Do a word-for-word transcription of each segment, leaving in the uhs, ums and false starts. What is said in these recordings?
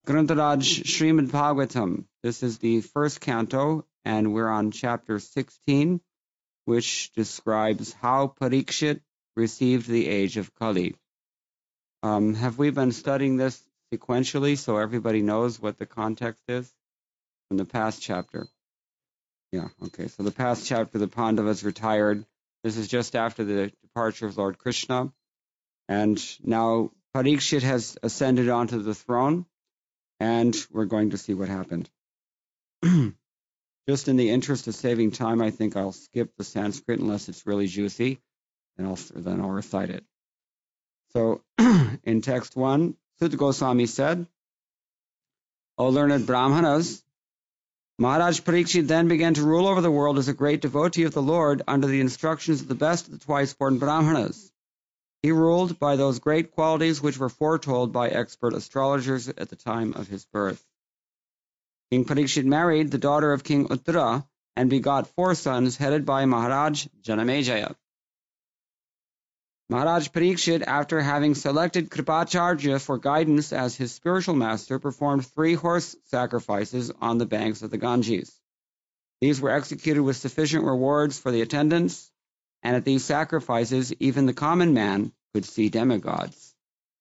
Grantharaj Srimad Bhagavatam. This is the first canto, and we're on chapter sixteen, which describes how Parikshit received the age of Kali. Um, have we been studying this sequentially so everybody knows what the context is from the past chapter? Yeah, okay. So the past chapter, the Pandavas retired. This is just after the departure of Lord Krishna. And now Parikshit has ascended onto the throne, and we're going to see what happened. Just in the interest of saving time, I think I'll skip the Sanskrit unless it's really juicy, and I'll, then I'll recite it. So in text one, Sutta Goswami said, O learned Brahmanas, Maharaj Parikshit then began to rule over the world as a great devotee of the Lord under the instructions of the best of the twice-born Brahmanas. He ruled by those great qualities which were foretold by expert astrologers at the time of his birth. King Parikshit married the daughter of King Uttara and begot four sons headed by Maharaj Janamejaya. Maharaj Parikshit, after having selected Kripacharya for guidance as his spiritual master, performed three horse sacrifices on the banks of the Ganges. These were executed with sufficient rewards for the attendants, and at these sacrifices even the common man could see demigods.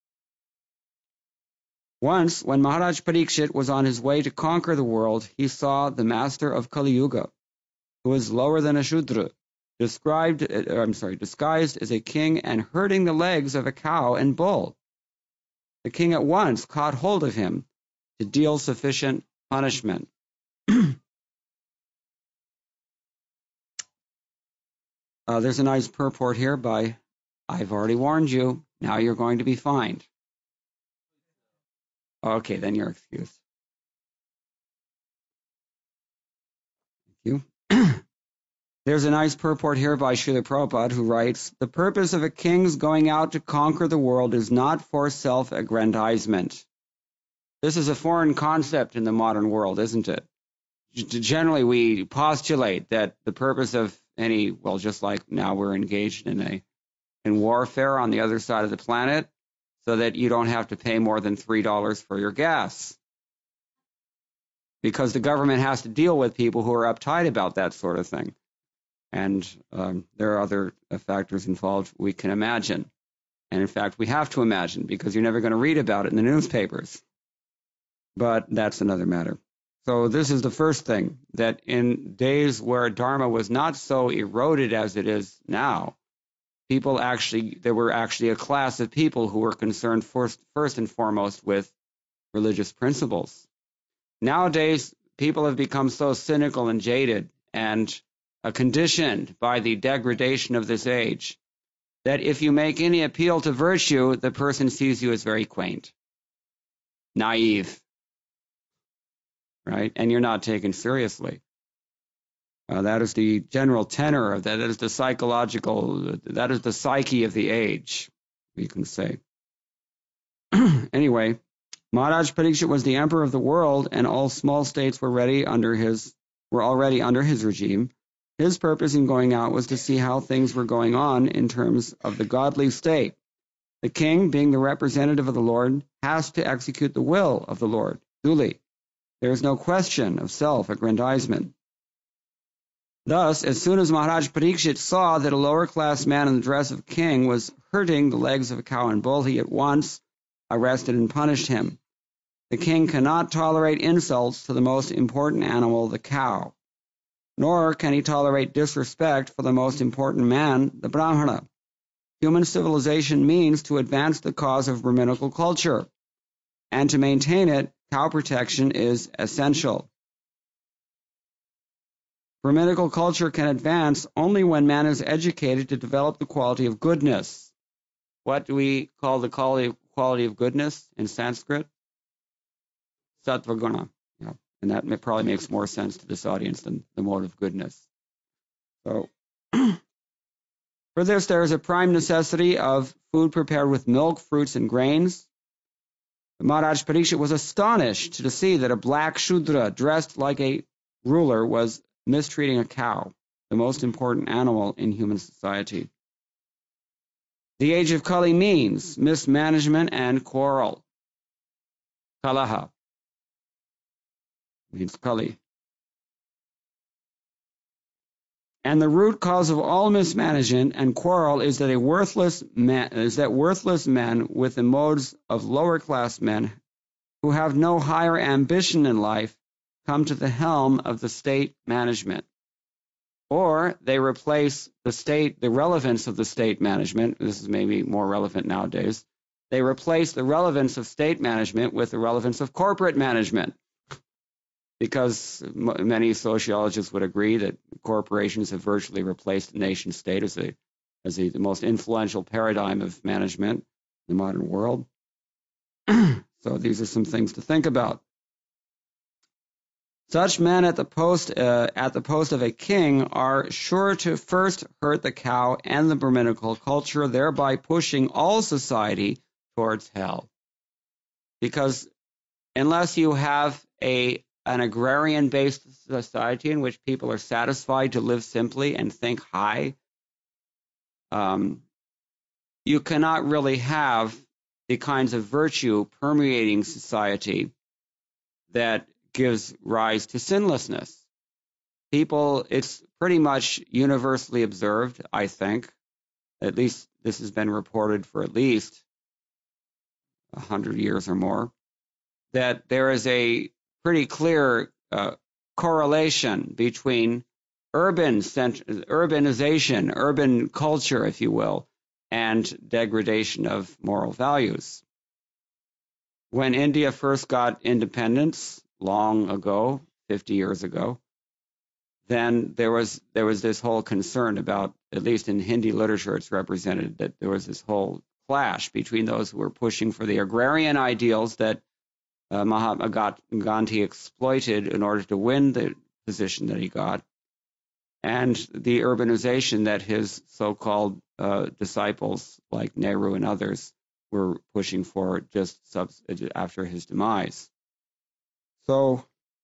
Once, when Maharaj Parikshit was on his way to conquer the world, he saw the master of Kali Yuga, who was lower than a Shudra, described, I'm sorry, disguised as a king and herding the legs of a cow and bull. The king at once caught hold of him to deal sufficient punishment. uh, there's a nice purport here by, I've already warned you, now you're going to be fined. Okay, then you're excused. Thank you. There's a nice purport here by Srila Prabhupada who writes, the purpose of a king's going out to conquer the world is not for self-aggrandizement. This is a foreign concept in the modern world, isn't it? Generally, we postulate that the purpose of any, well, just like now we're engaged in a in warfare on the other side of the planet, so that you don't have to pay more than three dollars for your gas. Because the government has to deal with people who are uptight about that sort of thing. And um, there are other uh, factors involved we can imagine. And in fact, we have to imagine because you're never going to read about it in the newspapers. But that's another matter. So this is the first thing, that in days where Dharma was not so eroded as it is now, people actually, there were actually a class of people who were concerned first, first and foremost with religious principles. Nowadays, people have become so cynical and jaded and uh, conditioned by the degradation of this age that if you make any appeal to virtue, the person sees you as very quaint, naive, right? And you're not taken seriously. Uh, that is the general tenor of that. That is the psychological, that is the psyche of the age, we can say. Anyway, Maharaj Parikshit was the emperor of the world, and all small states were ready under his were already under his regime. His purpose in going out was to see how things were going on in terms of the godly state. The king, being the representative of the Lord, has to execute the will of the Lord duly. There is no question of self-aggrandizement. Thus, as soon as Maharaj Parikshit saw that a lower-class man in the dress of a king was hurting the legs of a cow and bull, he at once arrested and punished him. The king cannot tolerate insults to the most important animal, the cow, nor can he tolerate disrespect for the most important man, the Brahmana. Human civilization means to advance the cause of Brahminical culture, and to maintain it, cow protection is essential. Brahminical culture can advance only when man is educated to develop the quality of goodness. What do we call the quality quality of goodness in Sanskrit? Sattva guna. Yeah. And that probably makes more sense to this audience than the mode of goodness. So, for this, there is a prime necessity of food prepared with milk, fruits, and grains. Maharaj Parikshit was astonished to see that a black Shudra dressed like a ruler was mistreating a cow, the most important animal in human society. The age of Kali means mismanagement and quarrel. Kalaha. means Kali. And the root cause of all mismanagement and quarrel is that a worthless man is that worthless men with the modes of lower class men who have no higher ambition in life come to the helm of the state management. Or they replace the state, the relevance of the state management. This is maybe more relevant nowadays. They replace the relevance of state management with the relevance of corporate management. Because many sociologists would agree that corporations have virtually replaced the nation state as, a, as a, the most influential paradigm of management in the modern world. So these are some things to think about. Such men at the post uh, at the post of a king are sure to first hurt the cow and the Brahminical culture, thereby pushing all society towards hell. Because unless you have a an agrarian-based society in which people are satisfied to live simply and think high, um, you cannot really have the kinds of virtue permeating society that gives rise to sinlessness. People, it's pretty much universally observed, I think, at least this has been reported for at least a hundred years or more, that there is a pretty clear uh, correlation between urban cent- urbanization, urban culture, if you will, and degradation of moral values. When India first got independence long ago, fifty years ago, then there was there was this whole concern about, at least in Hindi literature, it's represented that there was this whole clash between those who were pushing for the agrarian ideals that uh, Mahatma Gandhi exploited in order to win the position that he got, and the urbanization that his so-called uh, disciples, like Nehru and others, were pushing for just subs- after his demise. So,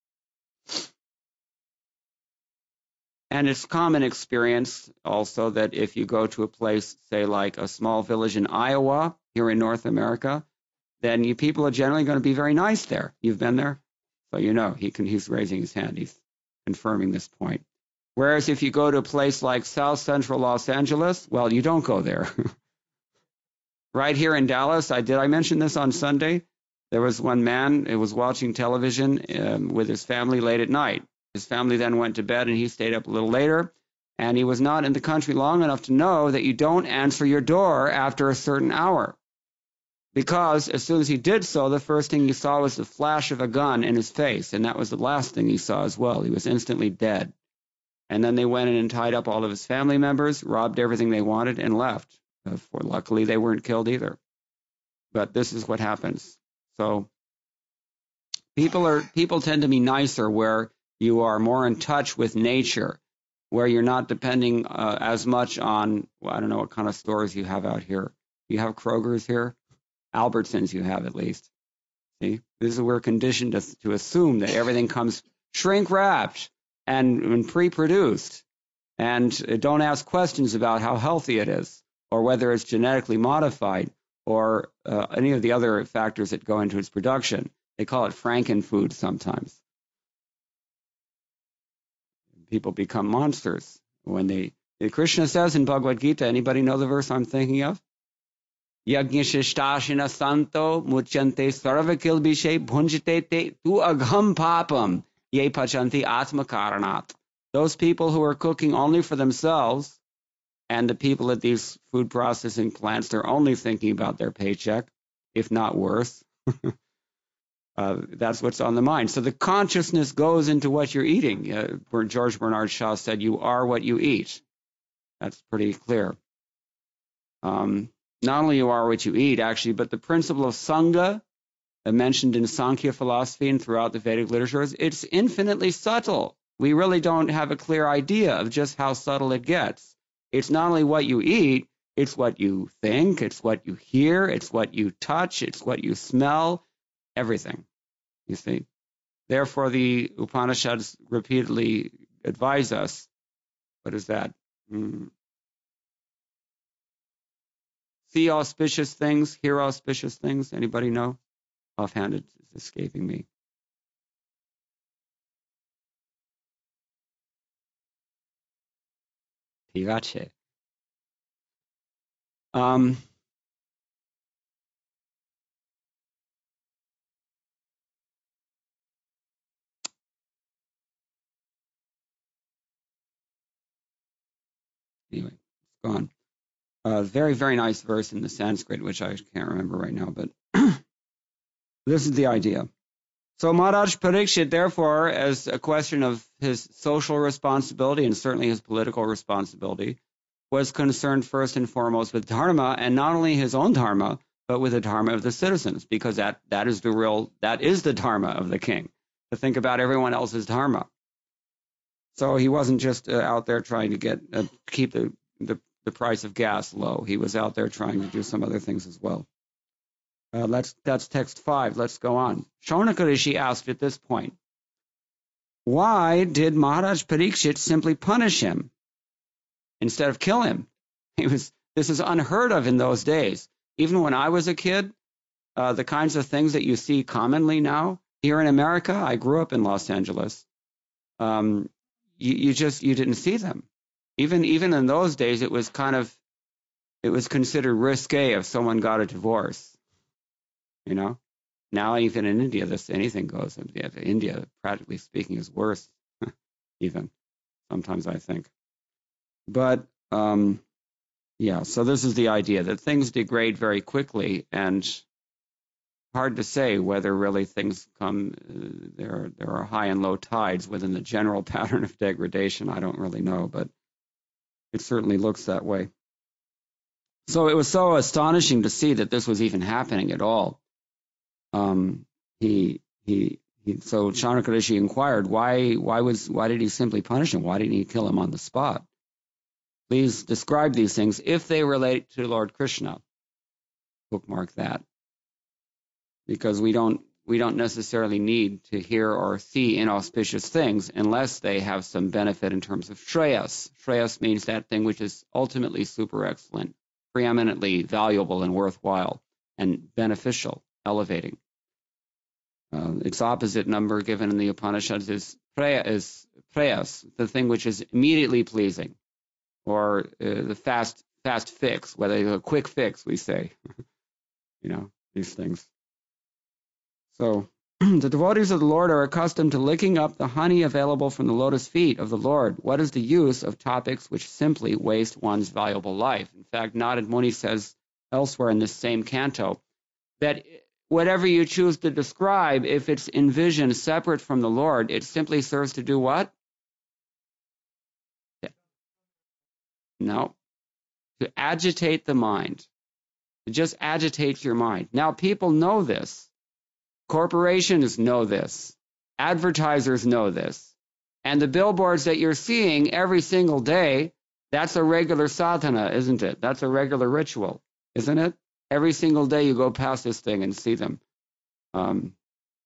and it's common experience also that if you go to a place, say like a small village in Iowa, here in North America, then you people are generally going to be very nice there. You've been there? So you know, he can, he's raising his hand. He's confirming this point. Whereas if you go to a place like South Central Los Angeles, well, you don't go there. Right here in Dallas, I did I mention this on Sunday? There was one man who was watching television um, with his family late at night. His family then went to bed, and he stayed up a little later. And he was not in the country long enough to know that you don't answer your door after a certain hour. Because as soon as he did so, the first thing he saw was the flash of a gun in his face. And that was the last thing he saw as well. He was instantly dead. And then they went in and tied up all of his family members, robbed everything they wanted, and left. Uh, for luckily, they weren't killed either. But this is what happens. So people are people tend to be nicer where you are more in touch with nature, where you're not depending uh, as much on, well, I don't know what kind of stores you have out here. You have Kroger's here? Albertsons you have at least. See, this is we're conditioned to, to assume that everything comes shrink wrapped and, and pre-produced, and don't ask questions about how healthy it is or whether it's genetically modified or uh, any of the other factors that go into its production. They call it frankenfood sometimes. People become monsters when they. Krishna says in Bhagavad Gita. Anybody know the verse I'm thinking of? Yajñashishtāshina santo muchyante sarvakilbhishe bhunjite te tu agham papam ye pachanti atma karanat. Those people who are cooking only for themselves, and the people at these food processing plants, they're only thinking about their paycheck, if not worse. uh, that's what's on the mind. So the consciousness goes into what you're eating. Uh, George Bernard Shaw said, you are what you eat. That's pretty clear. Um, Not only you are what you eat, actually, but the principle of Sangha, uh, mentioned in Sankhya philosophy and throughout the Vedic literatures, it's infinitely subtle. We really don't have a clear idea of just how subtle it gets. It's not only what you eat, it's what you think, it's what you hear, it's what you touch, it's what you smell, everything, you see. Therefore, the Upanishads repeatedly advise us, what is that? Hmm. See auspicious things, hear auspicious things. Anybody know? Offhand, it's escaping me. Higache. Um, anyway, it's gone. Uh, very, very nice verse in the Sanskrit, which I can't remember right now, but this is the idea. So Maharaj Parikshit, therefore, as a question of his social responsibility and certainly his political responsibility, was concerned first and foremost with dharma, and not only his own dharma, but with the dharma of the citizens, because that, that is the real, that is the dharma of the king, to think about everyone else's dharma. So he wasn't just uh, out there trying to get uh, keep the, the the price of gas low. He was out there trying to do some other things as well. Uh, let's, that's text five. Let's go on. Shaunaka Rishi asked at this point, why did Maharaj Parikshit simply punish him instead of kill him? He was, this is unheard of in those days. Even when I was a kid, uh, the kinds of things that you see commonly now here in America, I grew up in Los Angeles. Um, you, you just, you didn't see them. Even, even in those days, it was kind of, it was considered risque if someone got a divorce. You know, now even in India, this anything goes. India, practically speaking, is worse. Even sometimes I think. But um, yeah, so this is the idea that things degrade very quickly, and hard to say whether really things come. Uh, there, there are high and low tides within the general pattern of degradation. I don't really know, but it certainly looks that way. So it was so astonishing to see that this was even happening at all. Um, he, he, he, so Shaunaka Rishi inquired, why, why was, why did he simply punish him? Why didn't he kill him on the spot? Please describe these things if they relate to Lord Krishna. Bookmark that. Because we don't, we don't necessarily need to hear or see inauspicious things unless they have some benefit in terms of shreyas. Shreyas means that thing which is ultimately super excellent, preeminently valuable and worthwhile, and beneficial, elevating. Uh, its opposite number given in the Upanishads is, preya, is preyas, the thing which is immediately pleasing, or uh, the fast fast fix, whether a quick fix, we say, you know, these things. So the devotees of the Lord are accustomed to licking up the honey available from the lotus feet of the Lord. What is the use of topics which simply waste one's valuable life? In fact, Narad Muni says elsewhere in this same canto that whatever you choose to describe, if it's envisioned separate from the Lord, it simply serves to do what? No, to agitate the mind. To just agitate your mind. Now, people know this. Corporations know this. Advertisers know this. And the billboards that you're seeing every single day, that's a regular sadhana, isn't it? That's a regular ritual, isn't it? Every single day you go past this thing and see them. Um,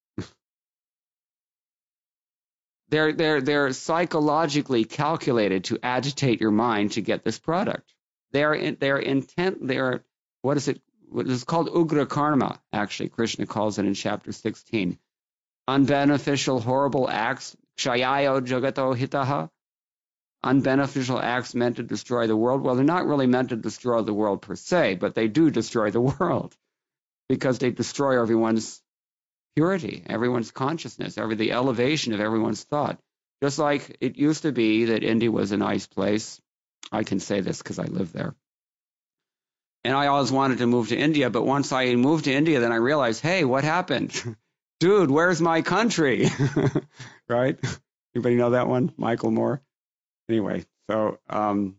they're, they're, they're psychologically calculated to agitate your mind to get this product. They're, in, they're intent, they're, what is it? What is called ugra karma, actually. Krishna calls it in chapter sixteen. Unbeneficial, horrible acts, kshayayo jagato hitaha. Unbeneficial acts meant to destroy the world. Well, they're not really meant to destroy the world per se, but they do destroy the world because they destroy everyone's purity, everyone's consciousness, every the elevation of everyone's thought. Just like it used to be that India was a nice place. I can say this because I live there. And I always wanted to move to India, but once I moved to India, then I realized, hey, what happened? Dude, where's my country? Right? Anybody know that one? Michael Moore? Anyway, so um,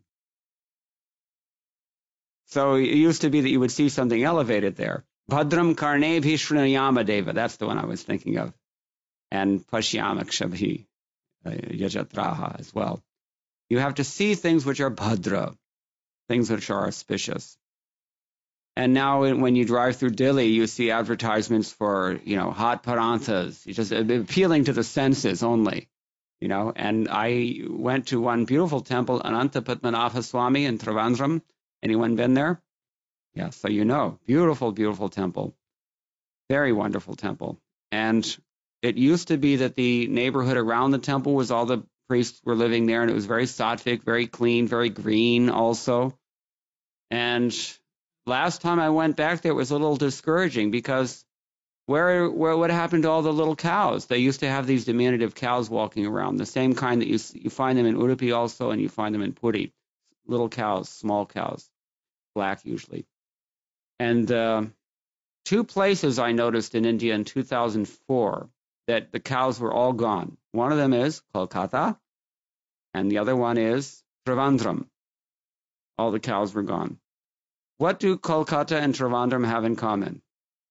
so it used to be that you would see something elevated there. Bhadram Karnebhi Srinayama Deva, that's the one I was thinking of. And Pashyamakshabhi uh, Yajatraha as well. You have to see things which are bhadra, things which are auspicious. And now when you drive through Delhi, you see advertisements for, you know, hot paranthas, just appealing to the senses only, you know. And I went to one beautiful temple, Ananta Padmanabha Swami in Trivandrum. Anyone been there? Yeah, so you know. Beautiful, beautiful temple. Very wonderful temple. And it used to be that the neighborhood around the temple was all the priests were living there, and it was very sattvic, very clean, very green also. And last time I went back there, it was a little discouraging because where, where what happened to all the little cows? They used to have these diminutive cows walking around, the same kind that you you find them in Udupi also, and you find them in Puri. Little cows, small cows, black usually. And uh, two places I noticed in India in two thousand four that the cows were all gone. One of them is Kolkata, and the other one is Trivandrum. All the cows were gone. What do Kolkata and Trivandrum have in common?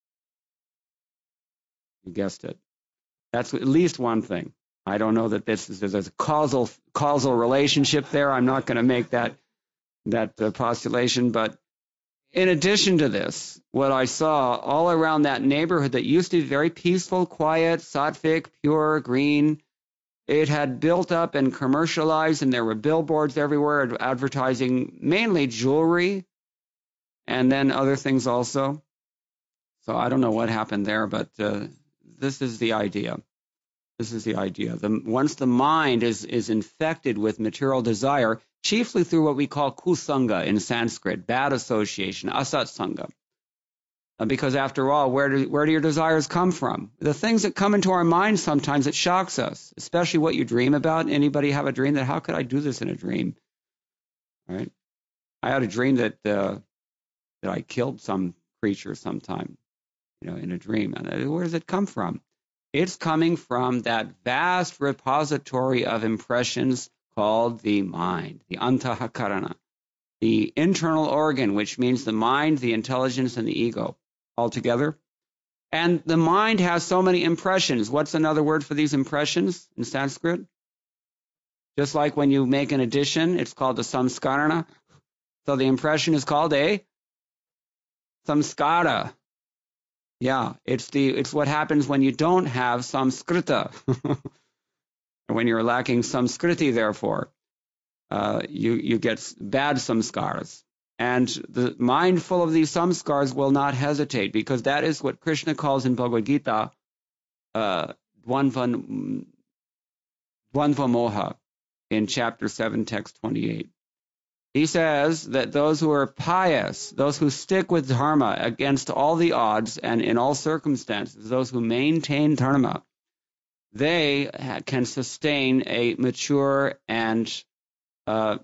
You guessed it. That's at least one thing. I don't know that this is, there's a causal causal relationship there. I'm not going to make that that uh, postulation. But in addition to this, what I saw all around that neighborhood that used to be very peaceful, quiet, sattvic, pure, green, it had built up and commercialized, and there were billboards everywhere advertising mainly jewelry and then other things also. So I don't know what happened there, but uh, this is the idea. This is the idea. The, once the mind is, is infected with material desire, chiefly through what we call kusanga in Sanskrit, bad association, asatsanga. Uh, because after all, where do, where do your desires come from? The things that come into our mind sometimes, it shocks us, especially what you dream about. Anybody have a dream that, how could I do this in a dream? Right? I had a dream that uh, that I killed some creature sometime, you know, in a dream. And where does it come from? It's coming from that vast repository of impressions called the mind, the antahakarana, the internal organ, which means the mind, the intelligence, and the ego all together. And the mind has so many impressions. What's another word for these impressions in Sanskrit? Just like when you make an addition, it's called a samskarana. So the impression is called a samskara. Yeah, it's the it's what happens when you don't have samskrita. When you're lacking samskriti, therefore, uh, you you get bad samskaras. And the mind full of these samskaras will not hesitate, because that is what Krishna calls in Bhagavad Gita uh, dvandva, dvandva moha in chapter seven, text twenty-eight. He says that those who are pious, those who stick with dharma against all the odds and in all circumstances, those who maintain dharma, they can sustain a mature and, uh,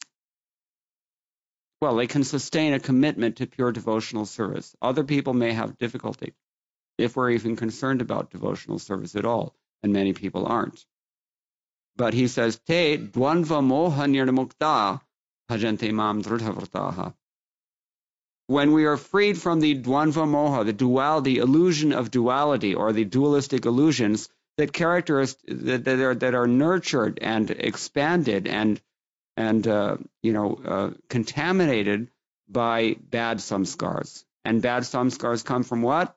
well, they can sustain a commitment to pure devotional service. Other people may have difficulty, if we're even concerned about devotional service at all, and many people aren't. But he says, Te dvandva moha nirmukta bhajante mam dhrutavrtaha. When we are freed from the dvandva moha, the dual, the illusion of duality, or the dualistic illusions that characterize that, that are that are nurtured and expanded and and uh, you know uh, contaminated by bad samskars. And bad samskars come from what?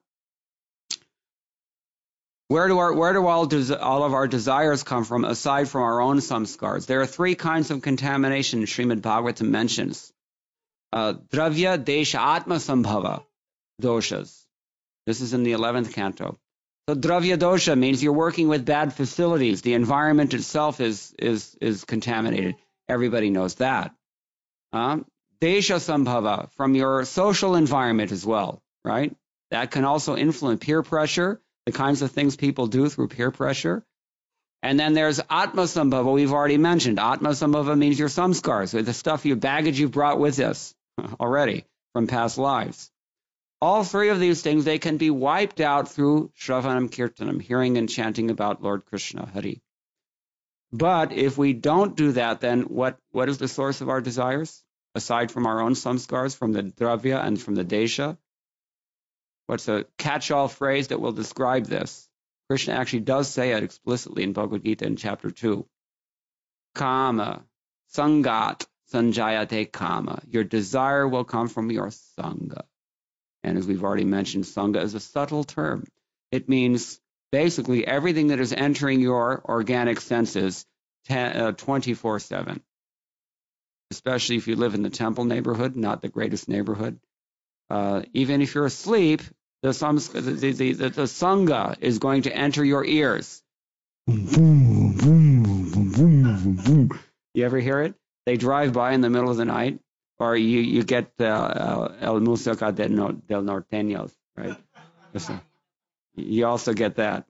Where do our where do all des- all of our desires come from, aside from our own samskars? There are three kinds of contamination Srimad Bhagavatam mentions. Uh, dravya, desha, atma sambhava doshas. This is in the eleventh canto. So dravya dosha means you're working with bad facilities. The environment itself is is is contaminated. Everybody knows that. Uh, desha sambhava, from your social environment as well, right? That can also influence peer pressure, the kinds of things people do through peer pressure. And then there's atma sambhava, we've already mentioned. Atma sambhava means your samskars, the stuff, your baggage you've brought with us already from past lives. All three of these things, they can be wiped out through Shravanam Kirtanam, hearing and chanting about Lord Krishna, Hari. But if we don't do that, then what, what is the source of our desires? Aside from our own samskars, from the dravya and from the desha? What's a catch-all phrase that will describe this? Krishna actually does say it explicitly in Bhagavad Gita in chapter two. Kama, sangat, sanjayate kama. Your desire will come from your sangha. And as we've already mentioned, sangha is a subtle term. It means basically everything that is entering your organic senses twenty-four seven. Especially if you live in the temple neighborhood, not the greatest neighborhood. Uh, even if you're asleep, the, the, the, the, the sangha is going to enter your ears. Boom, boom, boom, boom, boom. You ever hear it? They drive by in the middle of the night, or you, you get uh, uh, El Música del, no, del Norteño, right? You also get that.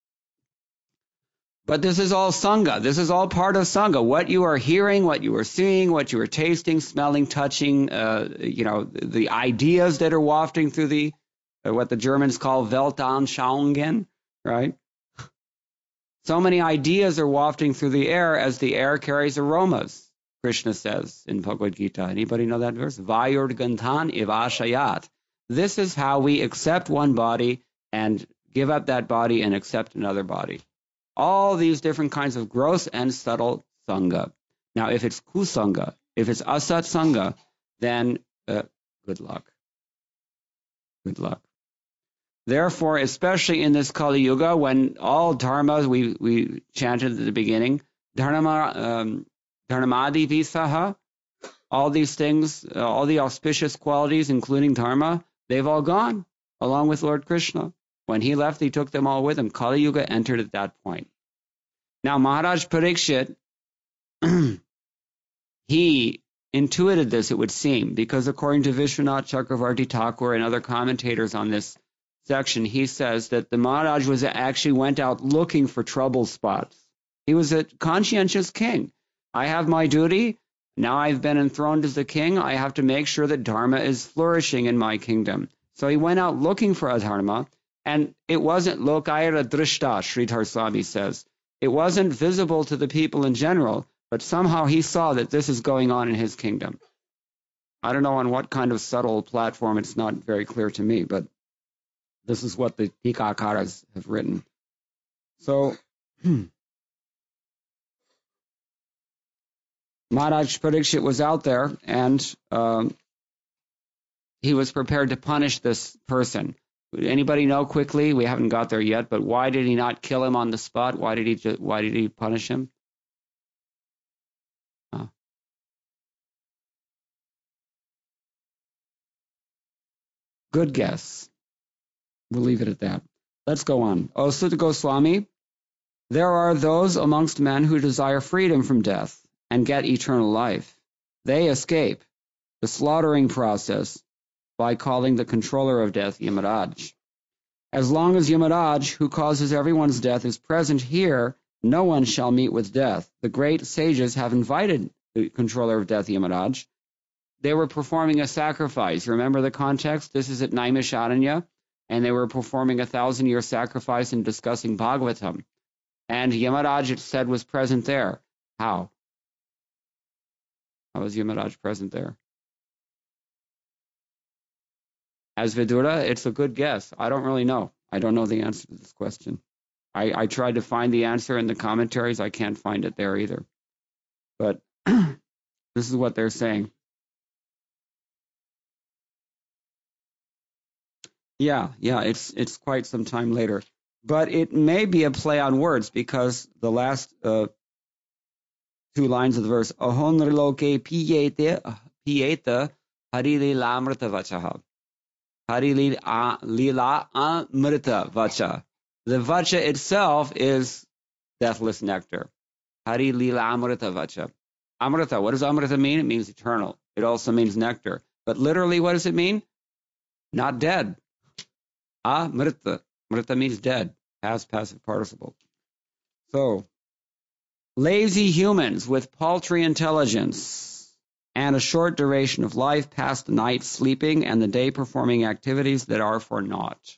But this is all Sangha. This is all part of Sangha. What you are hearing, what you are seeing, what you are tasting, smelling, touching, uh, you know, the ideas that are wafting through the, uh, what the Germans call Weltanschauungen, right? So many ideas are wafting through the air as the air carries aromas, Krishna says in Bhagavad Gita. Anybody know that verse? Vayurgantan ivashayat. This is how we accept one body and give up that body and accept another body. All these different kinds of gross and subtle Sangha. Now, if it's Kusanga, if it's Asat Sangha, then uh, good luck. Good luck. Therefore, especially in this Kali Yuga, when all dharmas we, we chanted at the beginning, dharma, um, dharmadi visaha, all these things, uh, all the auspicious qualities, including dharma, they've all gone, along with Lord Krishna. When he left, he took them all with him. Kali Yuga entered at that point. Now, Maharaj Parikshit, he intuited this, it would seem, because according to Vishwanath Chakravarti Thakur and other commentators on this section, he says that the Maharaj was actually went out looking for trouble spots. He was a conscientious king. I have my duty. Now I've been enthroned as the king. I have to make sure that Dharma is flourishing in my kingdom. So he went out looking for adharma, and it wasn't lokayara drishta, Sridhar Swami says. It wasn't visible to the people in general, but somehow he saw that this is going on in his kingdom. I don't know on what kind of subtle platform, it's not very clear to me, but this is what the Tikakaras have written. So, Maharaj Parikshit was out there, and um, he was prepared to punish this person. Anybody know quickly? We haven't got there yet, but why did he not kill him on the spot? Why did he? Just, why did he punish him? Huh. Good guess. We'll leave it at that. Let's go on. O Sutta Goswami, there are those amongst men who desire freedom from death and get eternal life. They escape the slaughtering process by calling the controller of death Yamaraj. As long as Yamaraj, who causes everyone's death, is present here, no one shall meet with death. The great sages have invited the controller of death, Yamaraj. They were performing a sacrifice. Remember the context? This is at Naimisharanya, and they were performing a thousand-year sacrifice and discussing Bhagavatam. And Yamaraj, it said, was present there. How? How was Yamaraj present there? As Vidura, it's a good guess. I don't really know. I don't know the answer to this question. I, I tried to find the answer in the commentaries. I can't find it there either. But this is what they're saying. Yeah, yeah, it's it's quite some time later. But it may be a play on words because the last uh, two lines of the verse, Ahonriloke piyete piyeta harili lamrita vachaha. Harili lila amrita vacha. The vacha itself is deathless nectar. Hari lila amrita vacha. Amrita, what does amrita mean? It means eternal. It also means nectar. But literally, what does it mean? Not dead. Amrita. Amrita means dead. Past passive participle. So, lazy humans with paltry intelligence and a short duration of life pass the night sleeping and the day performing activities that are for naught.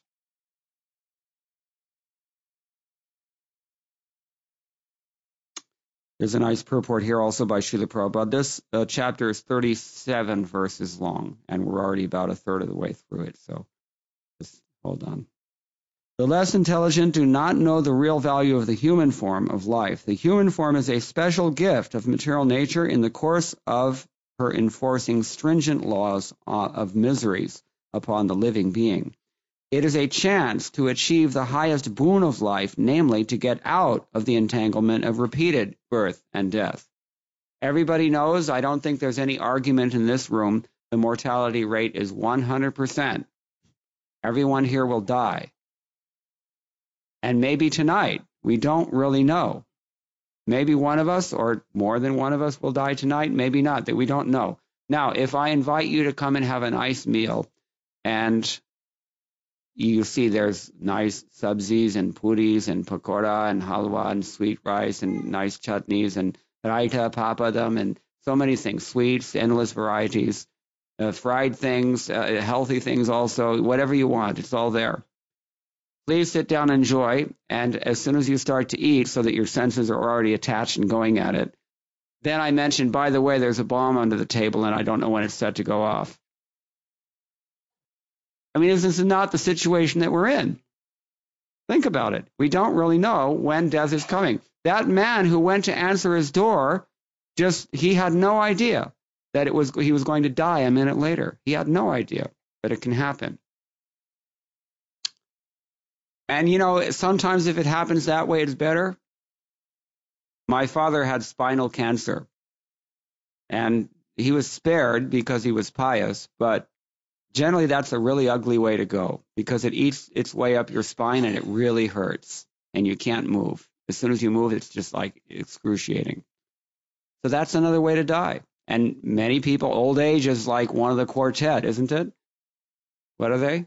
There's a nice purport here also by Srila Prabhupada. This uh, chapter is thirty-seven verses long, and we're already about a third of the way through it, so just hold on. The less intelligent do not know the real value of the human form of life. The human form is a special gift of material nature in the course of her enforcing stringent laws of miseries upon the living being. It is a chance to achieve the highest boon of life, namely to get out of the entanglement of repeated birth and death. Everybody knows, I don't think there's any argument in this room, the mortality rate is one hundred percent. Everyone here will die. And maybe tonight, we don't really know. Maybe one of us or more than one of us will die tonight. Maybe not. That we don't know. Now, if I invite you to come and have a nice meal, and you see there's nice sabzis and puris and pakora and halwa and sweet rice and nice chutneys and raita, papadam, and so many things, sweets, endless varieties, uh, fried things, uh, healthy things also, whatever you want, it's all there. Please sit down and enjoy, and as soon as you start to eat, so that your senses are already attached and going at it, then I mentioned, by the way, there's a bomb under the table, and I don't know when it's set to go off. I mean, this is not the situation that we're in. Think about it. We don't really know when death is coming. That man who went to answer his door, just he had no idea that it was he was going to die a minute later. He had no idea that it can happen. And, you know, sometimes if it happens that way, it's better. My father had spinal cancer, and he was spared because he was pious, but generally that's a really ugly way to go because it eats its way up your spine and it really hurts and you can't move. As soon as you move, it's just like excruciating. So that's another way to die. And many people, old age is like one of the quartet, isn't it? What are they?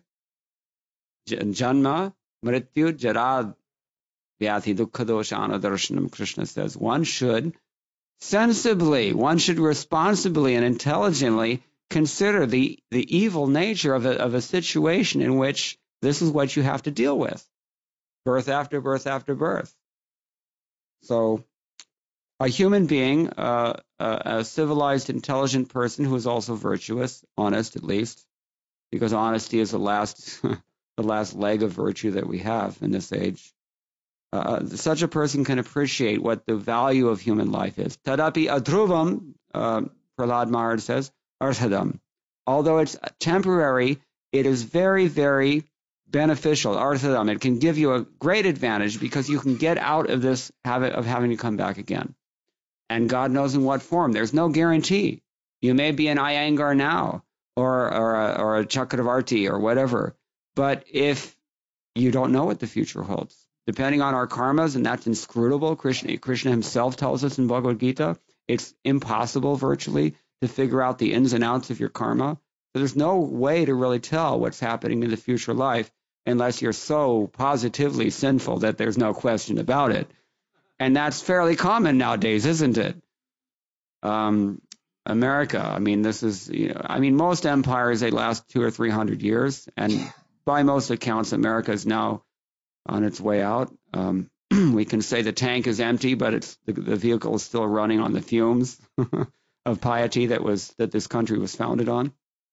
Janma, Mrityu, Jara, Vyati, Dukkha, Dosha, Anadarshanam. Krishna says one should sensibly, one should responsibly and intelligently consider the, the evil nature of a, of a situation in which this is what you have to deal with. Birth after birth after birth. So a human being, uh, a, a civilized, intelligent person who is also virtuous, honest at least, because honesty is the last the last leg of virtue that we have in this age. Uh, such a person can appreciate what the value of human life is. Tadapi adruvam, uh, Prahlad Maharaj says, arthadam. Although it's temporary, it is very, very beneficial. Arthadam. It can give you a great advantage because you can get out of this habit of having to come back again. And God knows in what form. There's no guarantee. You may be an Iyengar now, or or a, or a Chakravarti or whatever. But if you don't know what the future holds, depending on our karmas, and that's inscrutable, Krishna, Krishna himself tells us in Bhagavad Gita, it's impossible virtually to figure out the ins and outs of your karma. So there's no way to really tell what's happening in the future life unless you're so positively sinful that there's no question about it. And that's fairly common nowadays, isn't it? Um, America, I mean, this is, you know, I mean, most empires, they last two or three hundred years. And by most accounts, America is now on its way out. Um, we can say the tank is empty, but it's the, the vehicle is still running on the fumes of piety that was that this country was founded on.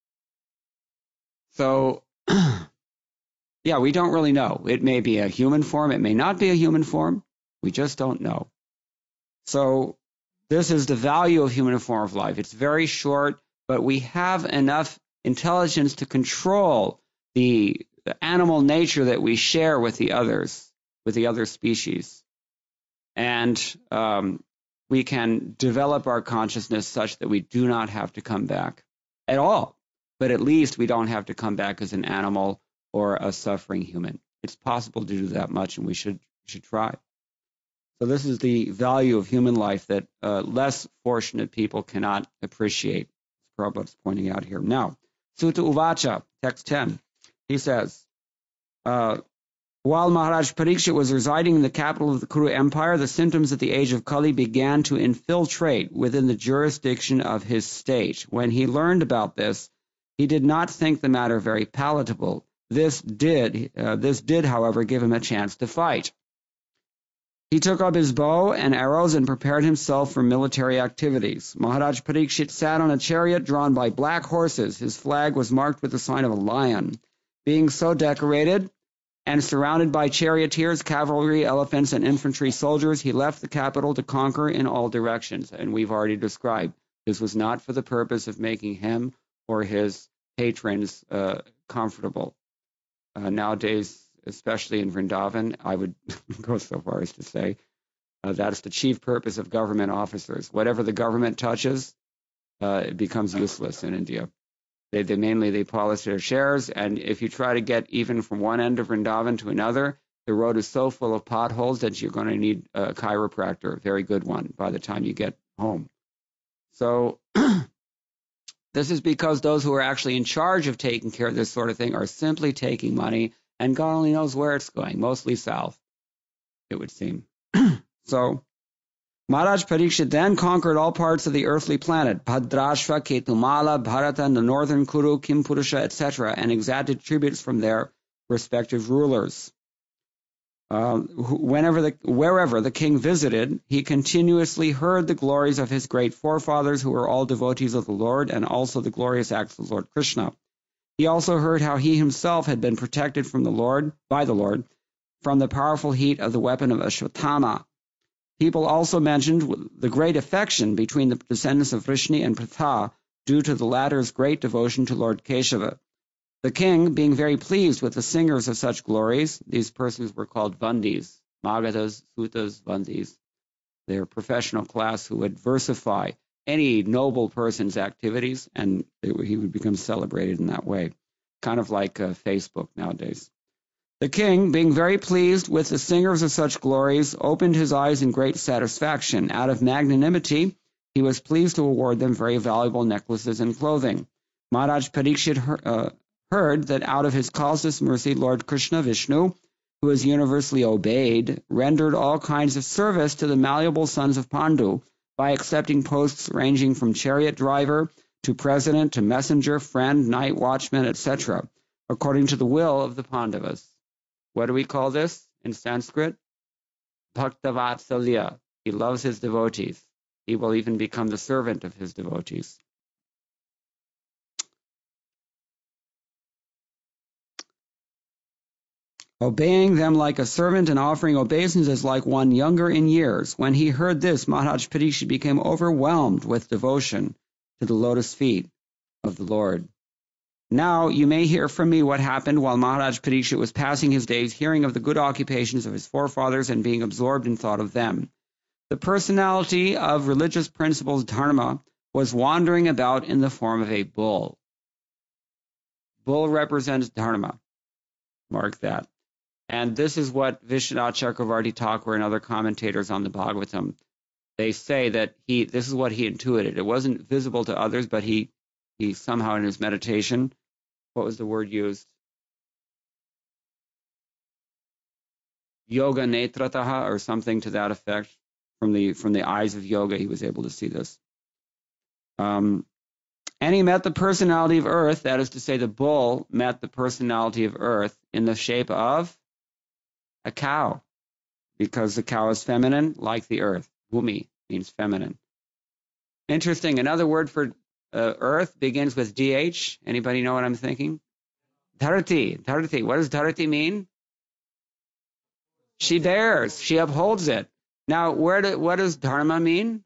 So, yeah, we don't really know. It may be a human form. It may not be a human form. We just don't know. So this is the value of human form of life. It's very short, but we have enough intelligence to control the, the animal nature that we share with the others, with the other species. And um, we can develop our consciousness such that we do not have to come back at all. But at least we don't have to come back as an animal or a suffering human. It's possible to do that much, and we should should try. So this is the value of human life that uh, less fortunate people cannot appreciate. Prabhupada's pointing out here. Now, Sutta Uvacha, text ten, he says, uh, while Maharaj Parikshit was residing in the capital of the Kuru Empire, the symptoms of the age of Kali began to infiltrate within the jurisdiction of his state. When he learned about this, he did not think the matter very palatable. This did, uh, this did, however, give him a chance to fight. He took up his bow and arrows and prepared himself for military activities. Maharaj Parikshit sat on a chariot drawn by black horses. His flag was marked with the sign of a lion. Being so decorated and surrounded by charioteers, cavalry, elephants, and infantry soldiers, he left the capital to conquer in all directions. And we've already described this was not for the purpose of making him or his patrons uh, comfortable. Uh, nowadays, especially in Vrindavan, I would go so far as to say uh, that's the chief purpose of government officers. Whatever the government touches, uh, it becomes useless in India. They, they mainly they polish their shares, and if you try to get even from one end of Vrindavan to another, The road is so full of potholes that you're going to need a chiropractor, a very good one, by the time you get home. So this is because those who are actually in charge of taking care of this sort of thing are simply taking money, and God only knows where it's going, mostly south, it would seem. So Maharaj Parikshit then conquered all parts of the earthly planet, Bhadrashva, Ketumala, Bharata, the northern Kuru, Kimpurusha, et cetera, and exacted tributes from their respective rulers. Uh, whenever the, wherever the king visited, he continuously heard the glories of his great forefathers, who were all devotees of the Lord, and also the glorious acts of Lord Krishna. He also heard how he himself had been protected from the Lord, by the Lord, from the powerful heat of the weapon of Ashwatthama. People also mentioned the great affection between the descendants of Vrishni and Pritha, due to the latter's great devotion to Lord Keshava. The king, being very pleased with the singers of such glories, these persons were called Vandis, Magadas, Sutas, Vandis. They're a professional class who would versify any noble person's activities, and he would become celebrated in that way, kind of like uh, Facebook nowadays. The king, being very pleased with the singers of such glories, opened his eyes in great satisfaction. Out of magnanimity, he was pleased to award them very valuable necklaces and clothing. Maharaj Parikshit uh, heard that out of his causeless mercy, Lord Krishna Vishnu, who is universally obeyed, rendered all kinds of service to the malleable sons of Pandu by accepting posts ranging from chariot driver to president to messenger, friend, night watchman, et cetera, according to the will of the Pandavas. What do we call this in Sanskrit? Bhaktavatsalya. He loves his devotees. He will even become the servant of his devotees. Obeying them like a servant and offering obeisances like one younger in years. When he heard this, Maharaj Parikshit became overwhelmed with devotion to the lotus feet of the Lord. Now you may hear from me what happened while Maharaj Parikshit was passing his days hearing of the good occupations of his forefathers and being absorbed in thought of them. The personality of religious principles Dharma was wandering about in the form of a bull. Bull represents Dharma. Mark that. And this is what Vishwanath Chakravarti Thakur and other commentators on the Bhagavatam, they say that he, this is what he intuited. It wasn't visible to others, but he, he somehow in his meditation, what was the word used? Yoga netrataha, or something to that effect. From the, from the eyes of yoga, he was able to see this. Um, and he met the personality of earth, that is to say, the bull met the personality of earth in the shape of a cow, because the cow is feminine, like the earth. Bhumi means feminine. Interesting. Another word for uh, earth begins with D H. Anybody know what I'm thinking? Dharati. Dharati. What does Dharati mean? She bears. She upholds it. Now, where do, what does Dharma mean?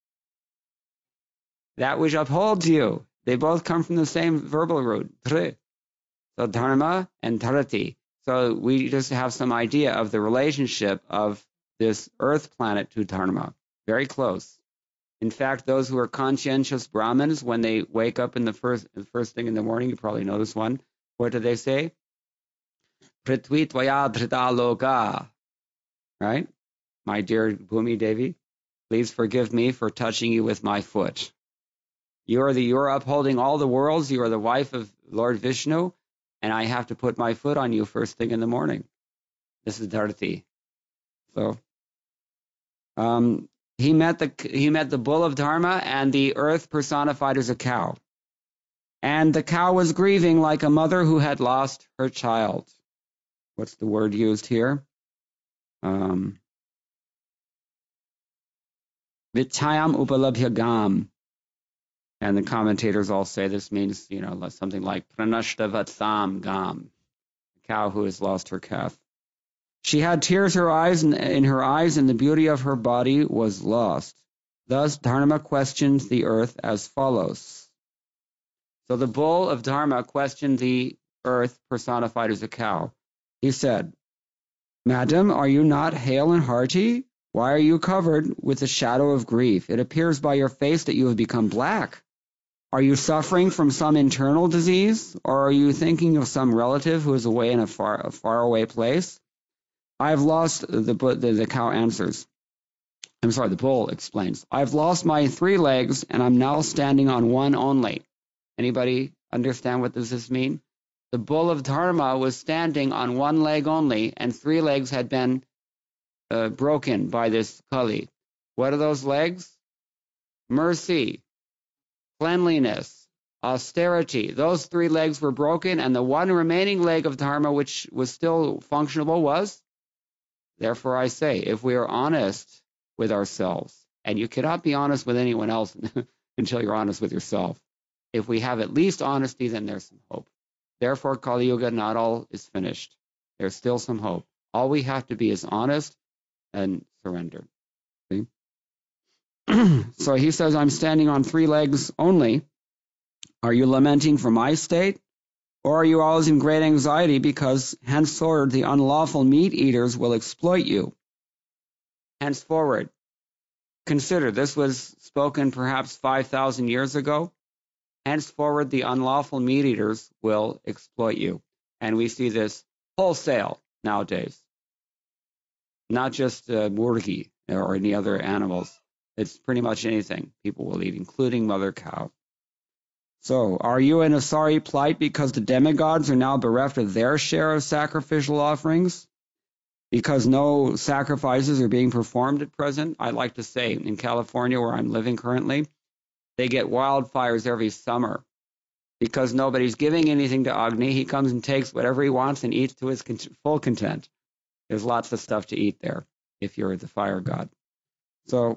That which upholds you. They both come from the same verbal root. Dhr. So Dharma and Dharati. So we just have some idea of the relationship of this earth planet to Dharma. Very close. In fact, those who are conscientious Brahmins, when they wake up in the first the first thing in the morning, you probably know this one, what do they say? Prithvi tvaya dhrita loka. Right? My dear Bhumi Devi, please forgive me for touching you with my foot. You are the you are upholding all the worlds. You are the wife of Lord Vishnu, and I have to put my foot on you first thing in the morning. This is Dharati. So um, he met the he met the bull of Dharma and the earth personified as a cow. And the cow was grieving like a mother who had lost her child. What's the word used here? Um, Vichayam upalabhya gam. And the commentators all say this means, you know, something like pranashta vatsam gam, a cow who has lost her calf. She had tears her eyes in, in her eyes, and the beauty of her body was lost. Thus, Dharma questioned the earth as follows. So the bull of Dharma questioned the earth personified as a cow. He said, "Madam, are you not hale and hearty? Why are you covered with the shadow of grief? It appears by your face that you have become black. Are you suffering from some internal disease, or are you thinking of some relative who is away in a far, a faraway place? I've lost, the, the, the cow answers. I'm sorry, the bull explains. I've lost my three legs and I'm now standing on one only. Anybody understand what does this mean? The bull of Dharma was standing on one leg only, and three legs had been uh, broken by this Kali. What are those legs? Mercy, cleanliness, austerity. Those three legs were broken, and the one remaining leg of Dharma, which was still functionable, was. Therefore, I say, if we are honest with ourselves, and you cannot be honest with anyone else until you're honest with yourself. If we have at least honesty, then there's some hope. Therefore, Kali Yuga, not all is finished. There's still some hope. All we have to be is honest and surrender. See? So he says, I'm standing on three legs only. Are you lamenting for my state? Or are you always in great anxiety because henceforward the unlawful meat eaters will exploit you? Henceforward. Consider, this was spoken perhaps five thousand years ago. Henceforward the unlawful meat eaters will exploit you. And we see this wholesale nowadays. Not just uh, murgi or any other animals. It's pretty much anything people will eat, including mother cow. So, are you in a sorry plight because the demigods are now bereft of their share of sacrificial offerings? Because no sacrifices are being performed at present? I like to say, in California, where I'm living currently, they get wildfires every summer because nobody's giving anything to Agni. He comes and takes whatever he wants and eats to his full content. There's lots of stuff to eat there if you're the fire god. So,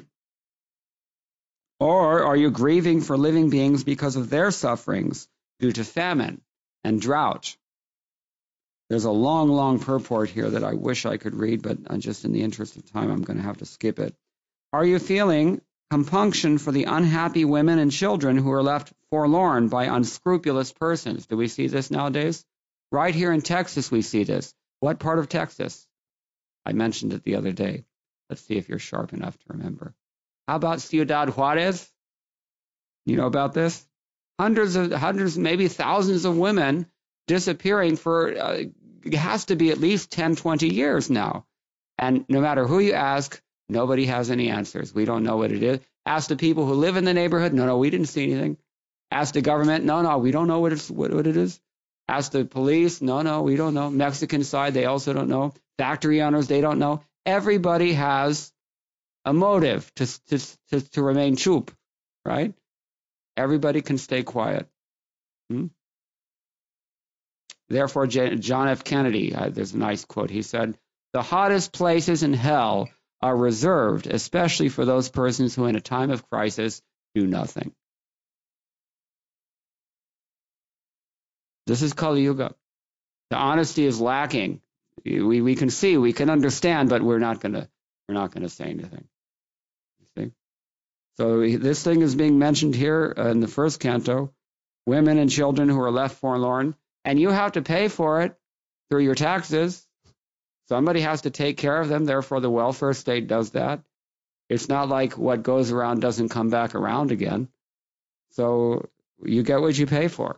or are you grieving for living beings because of their sufferings due to famine and drought? There's a long, long purport here that I wish I could read, but just in the interest of time, I'm going to have to skip it. Are you feeling compunction for the unhappy women and children who are left forlorn by unscrupulous persons? Do we see this nowadays? Right here in Texas, we see this. What part of Texas? I mentioned it the other day. Let's see if you're sharp enough to remember. How about Ciudad Juarez? You know about this? Hundreds of, hundreds, maybe thousands of women disappearing for, uh, it has to be at least ten, twenty years now. And no matter who you ask, nobody has any answers. We don't know what it is. Ask the people who live in the neighborhood. No, no, we didn't see anything. Ask the government. No, no, we don't know what, it's, what, what it is. Ask the police. No, no, we don't know. Mexican side, they also don't know. Factory owners, they don't know. Everybody has a motive to, to, to, to remain chup, right? Everybody can stay quiet. Hmm? Therefore, J- John F. Kennedy, uh, there's a nice quote. He said, the hottest places in hell are reserved, especially for those persons who in a time of crisis do nothing. This is Kali Yuga. The honesty is lacking. We we can see, we can understand, but we're not gonna we're not gonna say anything. You see? So this thing is being mentioned here in the first canto. Women and children who are left forlorn, and you have to pay for it through your taxes. Somebody has to take care of them. Therefore, the welfare state does that. It's not like what goes around doesn't come back around again. So you get what you pay for.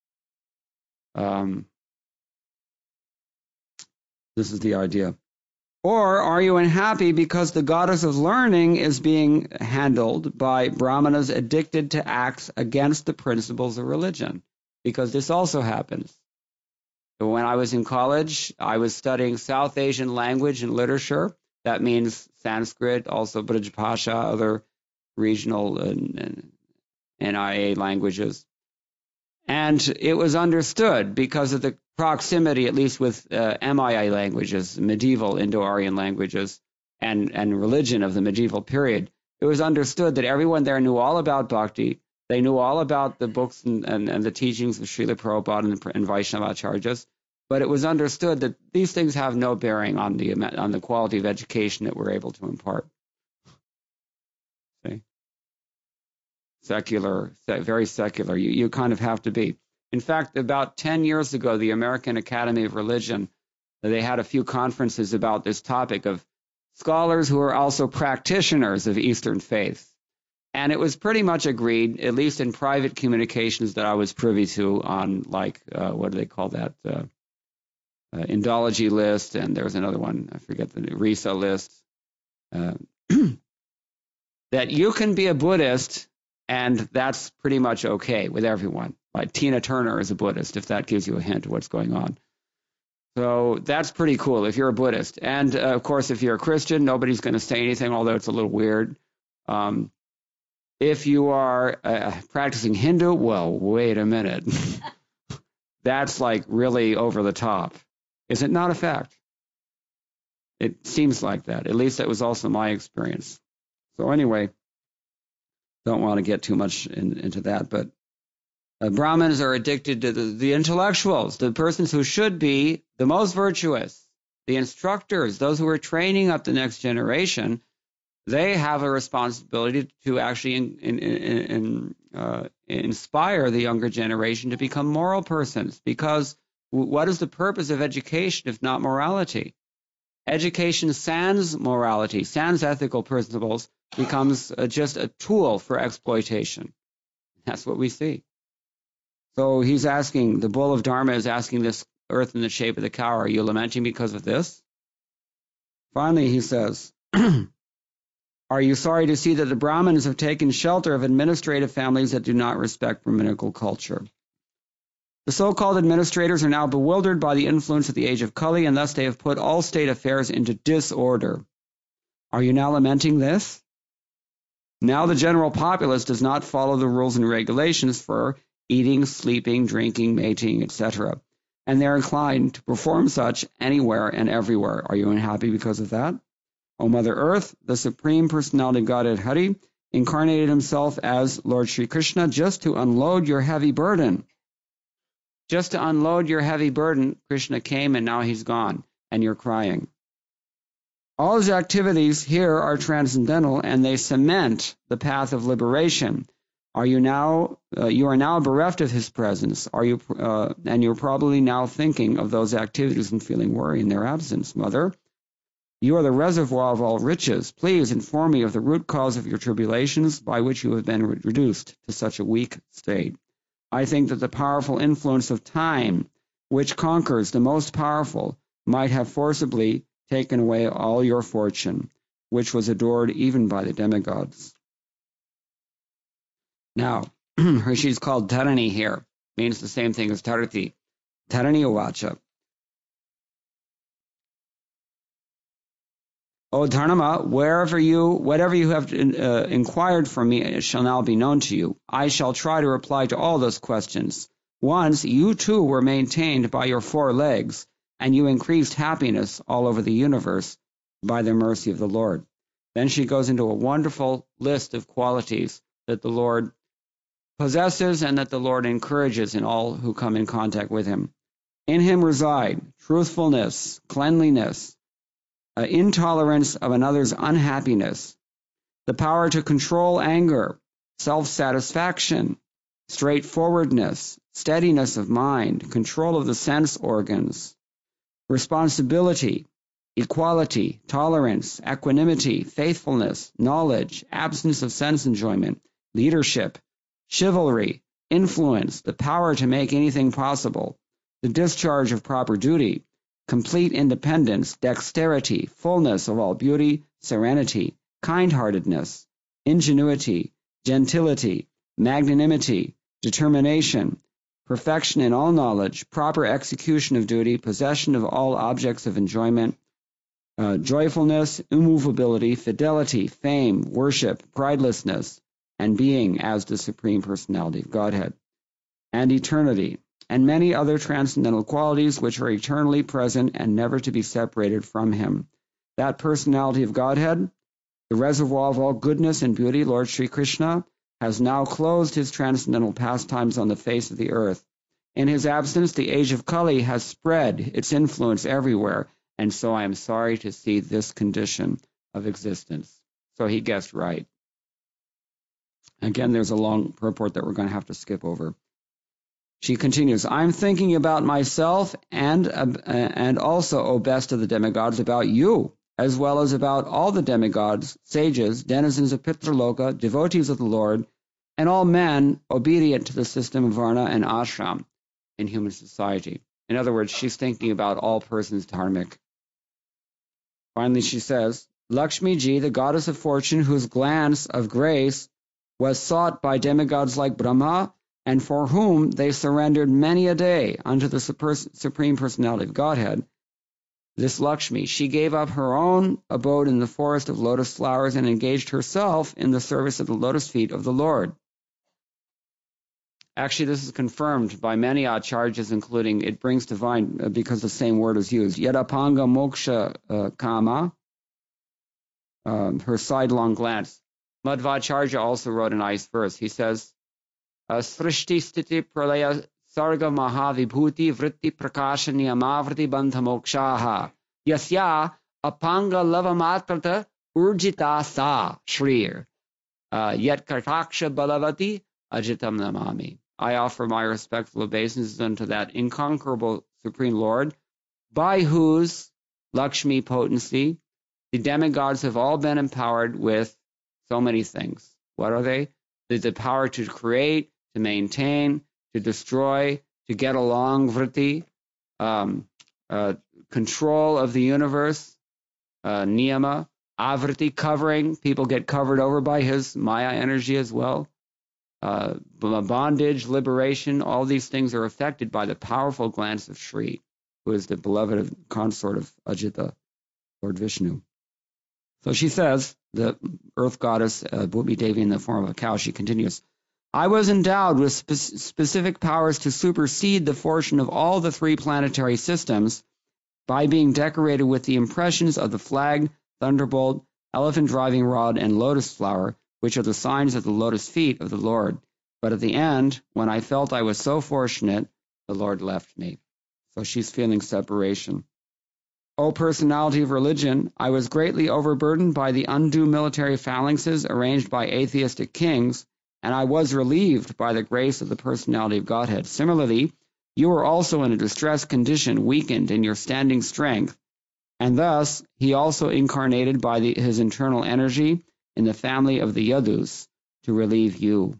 Um, this is the idea. Or are you unhappy because the goddess of learning is being handled by brahmanas addicted to acts against the principles of religion? Because this also happens. When I was in college, I was studying South Asian language and literature. That means Sanskrit, also Braj Bhasha, other regional and, and N I A languages. And it was understood because of the proximity, at least with uh, M I A languages, medieval Indo-Aryan languages, and, and religion of the medieval period. It was understood that everyone there knew all about bhakti. They knew all about the books and, and, and the teachings of Srila Prabhupada and, and Vaishnavacharyas. But it was understood that these things have no bearing on the on the quality of education that we're able to impart. See? Secular, very secular. You, you kind of have to be. In fact, about ten years ago, the American Academy of Religion, they had a few conferences about this topic of scholars who are also practitioners of Eastern faiths. And it was pretty much agreed, at least in private communications that I was privy to on, like, uh, what do they call that? Uh, uh, Indology list, and there's another one, I forget the name, Risa list, uh, that you can be a Buddhist, and that's pretty much okay with everyone. Like Tina Turner is a Buddhist, if that gives you a hint of what's going on. So that's pretty cool if you're a Buddhist. And, uh, of course, if you're a Christian, nobody's going to say anything, although it's a little weird. Um, if you are uh, practicing Hindu, well, wait a minute. That's like really over the top. Is it not a fact? It seems like that. At least that was also my experience. So anyway, don't want to get too much in, into that, but uh, Brahmins are addicted to the, the intellectuals, the persons who should be the most virtuous, the instructors, those who are training up the next generation. They have a responsibility to actually in, in, in, in, uh, inspire the younger generation to become moral persons, because what is the purpose of education if not morality? Education sans morality, sans ethical principles, becomes uh, just a tool for exploitation. That's what we see. So he's asking, the bull of Dharma is asking this earth in the shape of the cow, are you lamenting because of this? Finally, he says, are you sorry to see that the Brahmins have taken shelter of administrative families that do not respect Brahminical culture? The so-called administrators are now bewildered by the influence of the age of Kali, and thus they have put all state affairs into disorder. Are you now lamenting this? Now the general populace does not follow the rules and regulations for eating, sleeping, drinking, mating, et cetera, and they're inclined to perform such anywhere and everywhere. Are you unhappy because of that? O Mother Earth, the Supreme Personality of Godhead Hari incarnated himself as Lord Sri Krishna just to unload your heavy burden. Just to unload your heavy burden, Krishna came and now he's gone, and you're crying. All his activities here are transcendental, and they cement the path of liberation. Are you now? Uh, you are now bereft of his presence. Are you? Uh, and you're probably now thinking of those activities and feeling worry in their absence, Mother. You are the reservoir of all riches. Please inform me of the root cause of your tribulations, by which you have been re- reduced to such a weak state. I think that the powerful influence of time, which conquers the most powerful, might have forcibly taken away all your fortune, which was adored even by the demigods. Now, she's called Tarani here, means the same thing as Tarati. Tarani Uvacha. O Dharma, wherever you, whatever you have uh, inquired from me, it shall now be known to you. I shall try to reply to all those questions. Once you too were maintained by your four legs, and you increased happiness all over the universe by the mercy of the Lord. Then she goes into a wonderful list of qualities that the Lord possesses and that the Lord encourages in all who come in contact with him. In him reside truthfulness, cleanliness, uh, intolerance of another's unhappiness, the power to control anger, self-satisfaction, straightforwardness, steadiness of mind, control of the sense organs, responsibility, equality, tolerance, equanimity, faithfulness, knowledge, absence of sense enjoyment, leadership, chivalry, influence, the power to make anything possible, the discharge of proper duty, complete independence, dexterity, fullness of all beauty, serenity, kind-heartedness, ingenuity, gentility, magnanimity, determination, perfection in all knowledge, proper execution of duty, possession of all objects of enjoyment, uh, joyfulness, immovability, fidelity, fame, worship, pridelessness, and being as the Supreme Personality of Godhead, and eternity, and many other transcendental qualities which are eternally present and never to be separated from him. That Personality of Godhead, the reservoir of all goodness and beauty, Lord Sri Krishna, has now closed his transcendental pastimes on the face of the earth. In his absence, the age of Kali has spread its influence everywhere, and so I am sorry to see this condition of existence. So he guessed right. Again, there's a long purport that we're going to have to skip over. She continues, I'm thinking about myself and, uh, and also, O best of the demigods, about you, as well as about all the demigods, sages, denizens of Pitraloka, devotees of the Lord, and all men obedient to the system of Varna and Ashram in human society. In other words, she's thinking about all persons dharmic. Finally, she says, Lakshmi Ji, the goddess of fortune, whose glance of grace was sought by demigods like Brahma, and for whom they surrendered many a day unto the Supreme Personality of Godhead, this Lakshmi, she gave up her own abode in the forest of lotus flowers and engaged herself in the service of the lotus feet of the Lord. Actually, this is confirmed by many acharyas, including it brings divine, uh, because the same word is used. Yadapanga moksha uh, kama, um, her sidelong glance. Madhvacharya also wrote a nice verse. He says, Srishti sthiti pralaya sarga mahavibhuti vritti prakasha niyamavriti bandha mokshaha yasya apanga lavamatrata urjita sa shrir uh, yet kartaksha balavati ajitam namami. I offer my respectful obeisances unto that incomparable Supreme Lord, by whose Lakshmi potency the demigods have all been empowered with so many things. What are they? The, the power to create, to maintain, to destroy, to get along, vritti, um, uh, control of the universe, uh, niyama, avriti, covering. People get covered over by his Maya energy as well. Uh, bondage, liberation, all these things are affected by the powerful glance of Shri, who is the beloved consort of Ajita, Lord Vishnu. So she says, the earth goddess, uh, Bhumi Devi in the form of a cow, she continues, I was endowed with spe- specific powers to supersede the fortune of all the three planetary systems by being decorated with the impressions of the flag, thunderbolt, elephant driving rod, and lotus flower, which are the signs of the lotus feet of the Lord. But at the end, when I felt I was so fortunate, the Lord left me. So she's feeling separation. O personality of religion, I was greatly overburdened by the undue military phalanxes arranged by atheistic kings, and I was relieved by the grace of the personality of Godhead. Similarly, you are also in a distressed condition, weakened in your standing strength, and thus he also incarnated by the, his internal energy in the family of the Yadus to relieve you.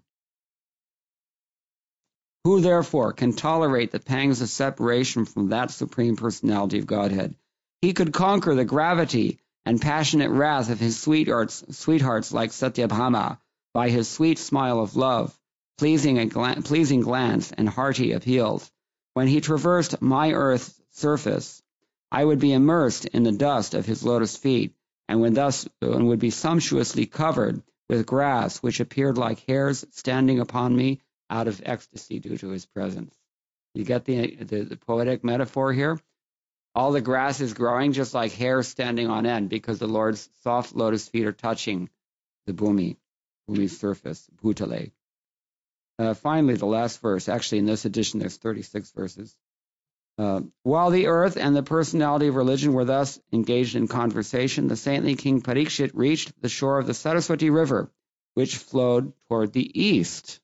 Who therefore can tolerate the pangs of separation from that Supreme Personality of Godhead? He could conquer the gravity and passionate wrath of his sweethearts, sweethearts like Satyabhama by his sweet smile of love, pleasing, a gla- pleasing glance, and hearty appeals. When he traversed my earth's surface, I would be immersed in the dust of his lotus feet, and would thus and would be sumptuously covered with grass, which appeared like hairs standing upon me out of ecstasy due to his presence. You get the, the, the poetic metaphor here? All the grass is growing just like hair standing on end because the Lord's soft lotus feet are touching the bhumi, bhumi's surface, bhutale. Uh, finally, the last verse. Actually, in this edition, there's thirty-six verses. Uh, while the earth and the personality of religion were thus engaged in conversation, the saintly King Parikshit reached the shore of the Saraswati River, which flowed toward the east.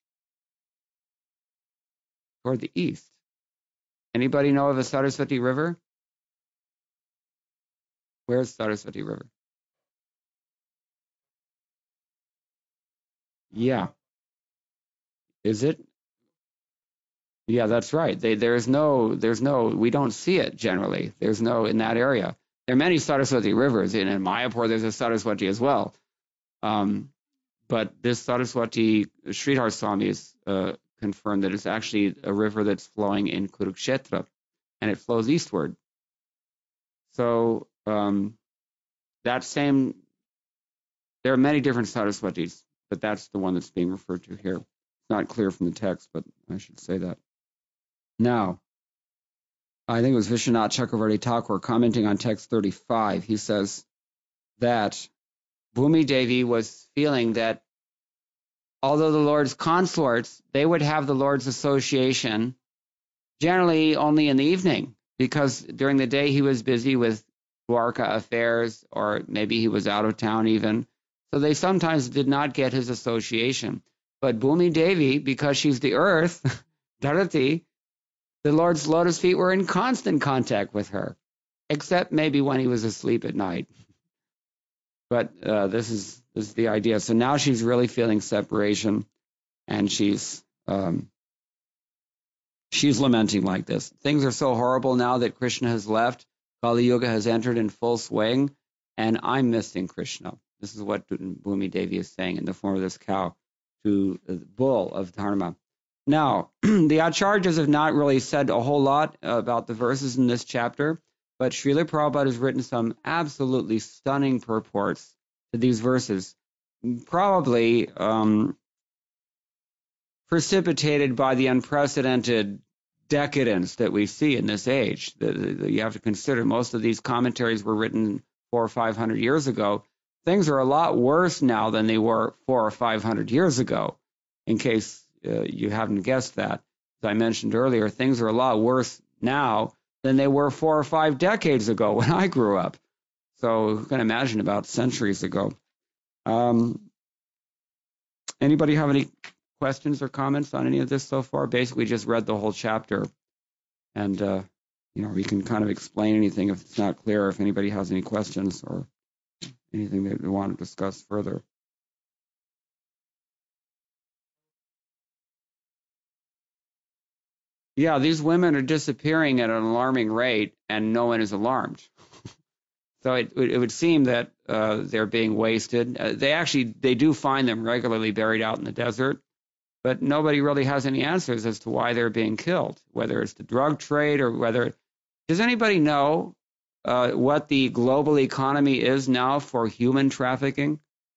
Toward the east. Anybody know of a Saraswati River? Where's Saraswati River? Yeah. Is it? Yeah, that's right. They, there's no, there's no, we don't see it generally. There's no in that area. There are many Saraswati rivers, and in Mayapur there's a Saraswati as well. Um, but this Saraswati, Sridhar Swami is uh, confirmed that it's actually a river that's flowing in Kurukshetra, and it flows eastward. So um, that same, there are many different Saraswatis, but that's the one that's being referred to here. It's not clear from the text, but I should say that. Now, I think it was Vishwanath Chakravarti Thakur commenting on text thirty-five. He says that Bhumi Devi was feeling that although the Lord's consorts, they would have the Lord's association generally only in the evening, because during the day he was busy with Dwarka affairs, or maybe he was out of town even. So they sometimes did not get his association. But Bhumi Devi, because she's the earth, Dharati, the Lord's lotus feet were in constant contact with her, except maybe when he was asleep at night. But uh, this is this is the idea. So now she's really feeling separation, and she's um, she's lamenting like this. Things are so horrible now that Krishna has left. Kali Yuga has entered in full swing, and I'm missing Krishna. This is what Bhumi Devi is saying in the form of this cow to the bull of Dharma. Now, the Acharyas have not really said a whole lot about the verses in this chapter, but Srila Prabhupada has written some absolutely stunning purports to these verses, probably um, precipitated by the unprecedented decadence that we see in this age. The, the, you have to consider most of these commentaries were written four or five hundred years ago. Things are a lot worse now than they were four or five hundred years ago. In case uh, you haven't guessed that, as I mentioned earlier, things are a lot worse now than they were four or five decades ago when I grew up. So you can imagine about centuries ago. Um, anybody have any questions or comments on any of this so far? Basically, just read the whole chapter, and uh, you know, we can kind of explain anything if it's not clear. If anybody has any questions or anything that they want to discuss further. Yeah, these women are disappearing at an alarming rate, and no one is alarmed. So it, it would seem that uh, they're being wasted. Uh, they actually they do find them regularly buried out in the desert, but nobody really has any answers as to why they're being killed, whether it's the drug trade or whether. Does anybody know uh, what the global economy is now for human trafficking?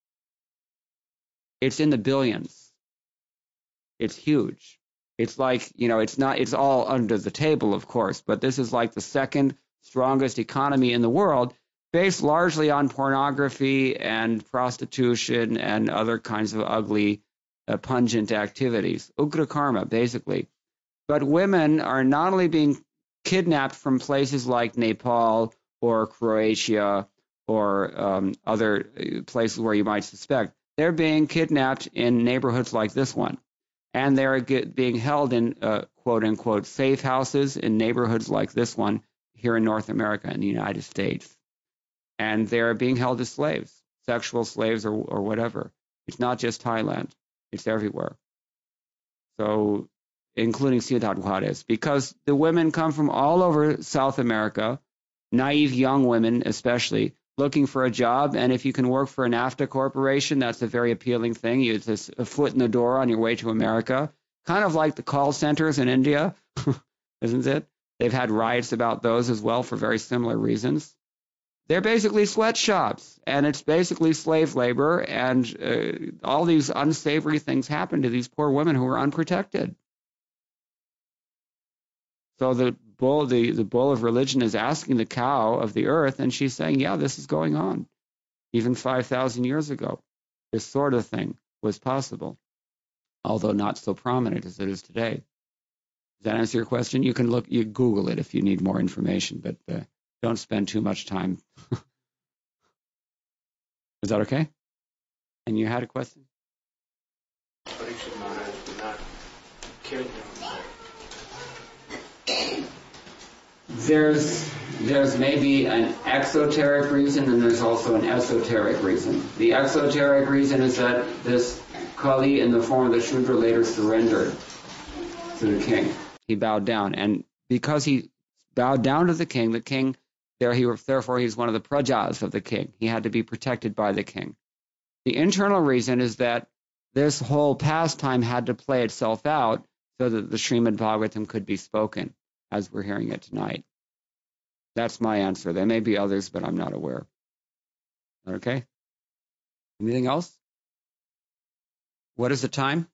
It's in the billions. It's huge. It's like, you know, it's not, it's all under the table, of course, but this is like the second strongest economy in the world, based largely on pornography and prostitution and other kinds of ugly, uh, pungent activities. Ugra karma, basically. But women are not only being kidnapped from places like Nepal or Croatia or um, other places where you might suspect, they're being kidnapped in neighborhoods like this one. And they're get, being held in uh, quote-unquote safe houses in neighborhoods like this one here in North America in the United States. And they're being held as slaves, sexual slaves or, or whatever. It's not just Thailand. It's everywhere. So, including Ciudad Juarez, because the women come from all over South America, naive young women especially, looking for a job. And if you can work for a NAFTA corporation, that's a very appealing thing. It's just a foot in the door on your way to America, kind of like the call centers in India, isn't it? They've had riots about those as well for very similar reasons. They're basically sweatshops, and it's basically slave labor, and uh, all these unsavory things happen to these poor women who are unprotected. So the bull, the, the bull of religion is asking the cow of the earth, and she's saying, yeah, this is going on. Even five thousand years ago, this sort of thing was possible, although not so prominent as it is today. Does that answer your question? You can look, you Google it if you need more information, but uh, don't spend too much time. Is that okay? And you had a question? Parikshit Maharaj did not kill him. There's there's maybe an exoteric reason, and there's also an esoteric reason. The exoteric reason is that this Kali, in the form of the Shudra, later surrendered to the king. He bowed down, and because he bowed down to the king, the king there he therefore he's one of the prajas of the king. He had to be protected by the king. The internal reason is that this whole pastime had to play itself out so that the Srimad Bhagavatam could be spoken, as we're hearing it tonight. That's my answer. There may be others, but I'm not aware. Okay? Anything else? What is the time?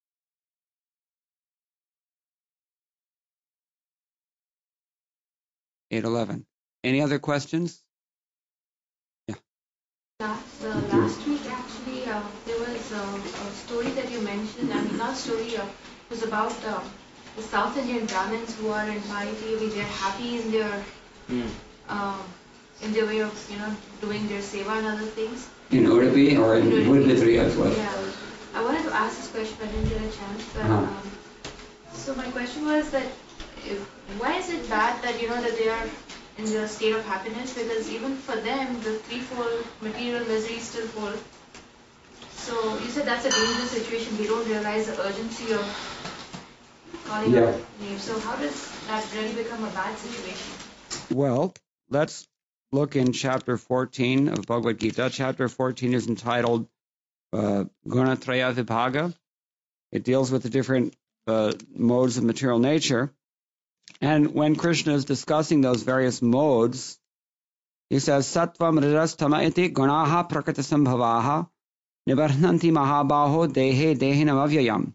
eight eleven. Any other questions? Yeah. Last, uh, last week, actually, uh, there was uh, a story that you mentioned. I mean, not story, uh, it was about uh, the South Indian Brahmins who are in piety. They're happy in their mm. uh, in their way of, you know, doing their seva and other things. In Udupi or in Woodbidri as well? Yeah. I wanted to ask this question, but I didn't get a chance. But, uh-huh. um, so my question was that if, why is it bad that, you know, that they are in the state of happiness? Because even for them, the threefold material misery is still full. So you said that's a dangerous situation. They don't realize the urgency of calling Yeah. out names. So how does that really become a bad situation? Well, let's look in chapter fourteen of Bhagavad Gita. Chapter fourteen is entitled uh, Gunatraya Vibhaga. It deals with the different uh, modes of material nature. And when Krishna is discussing those various modes, he says, Sattvam Rajas Tama iti gunaha prakata sambhavaha nibarhnanti mahabaho dehe dehinam avyayam.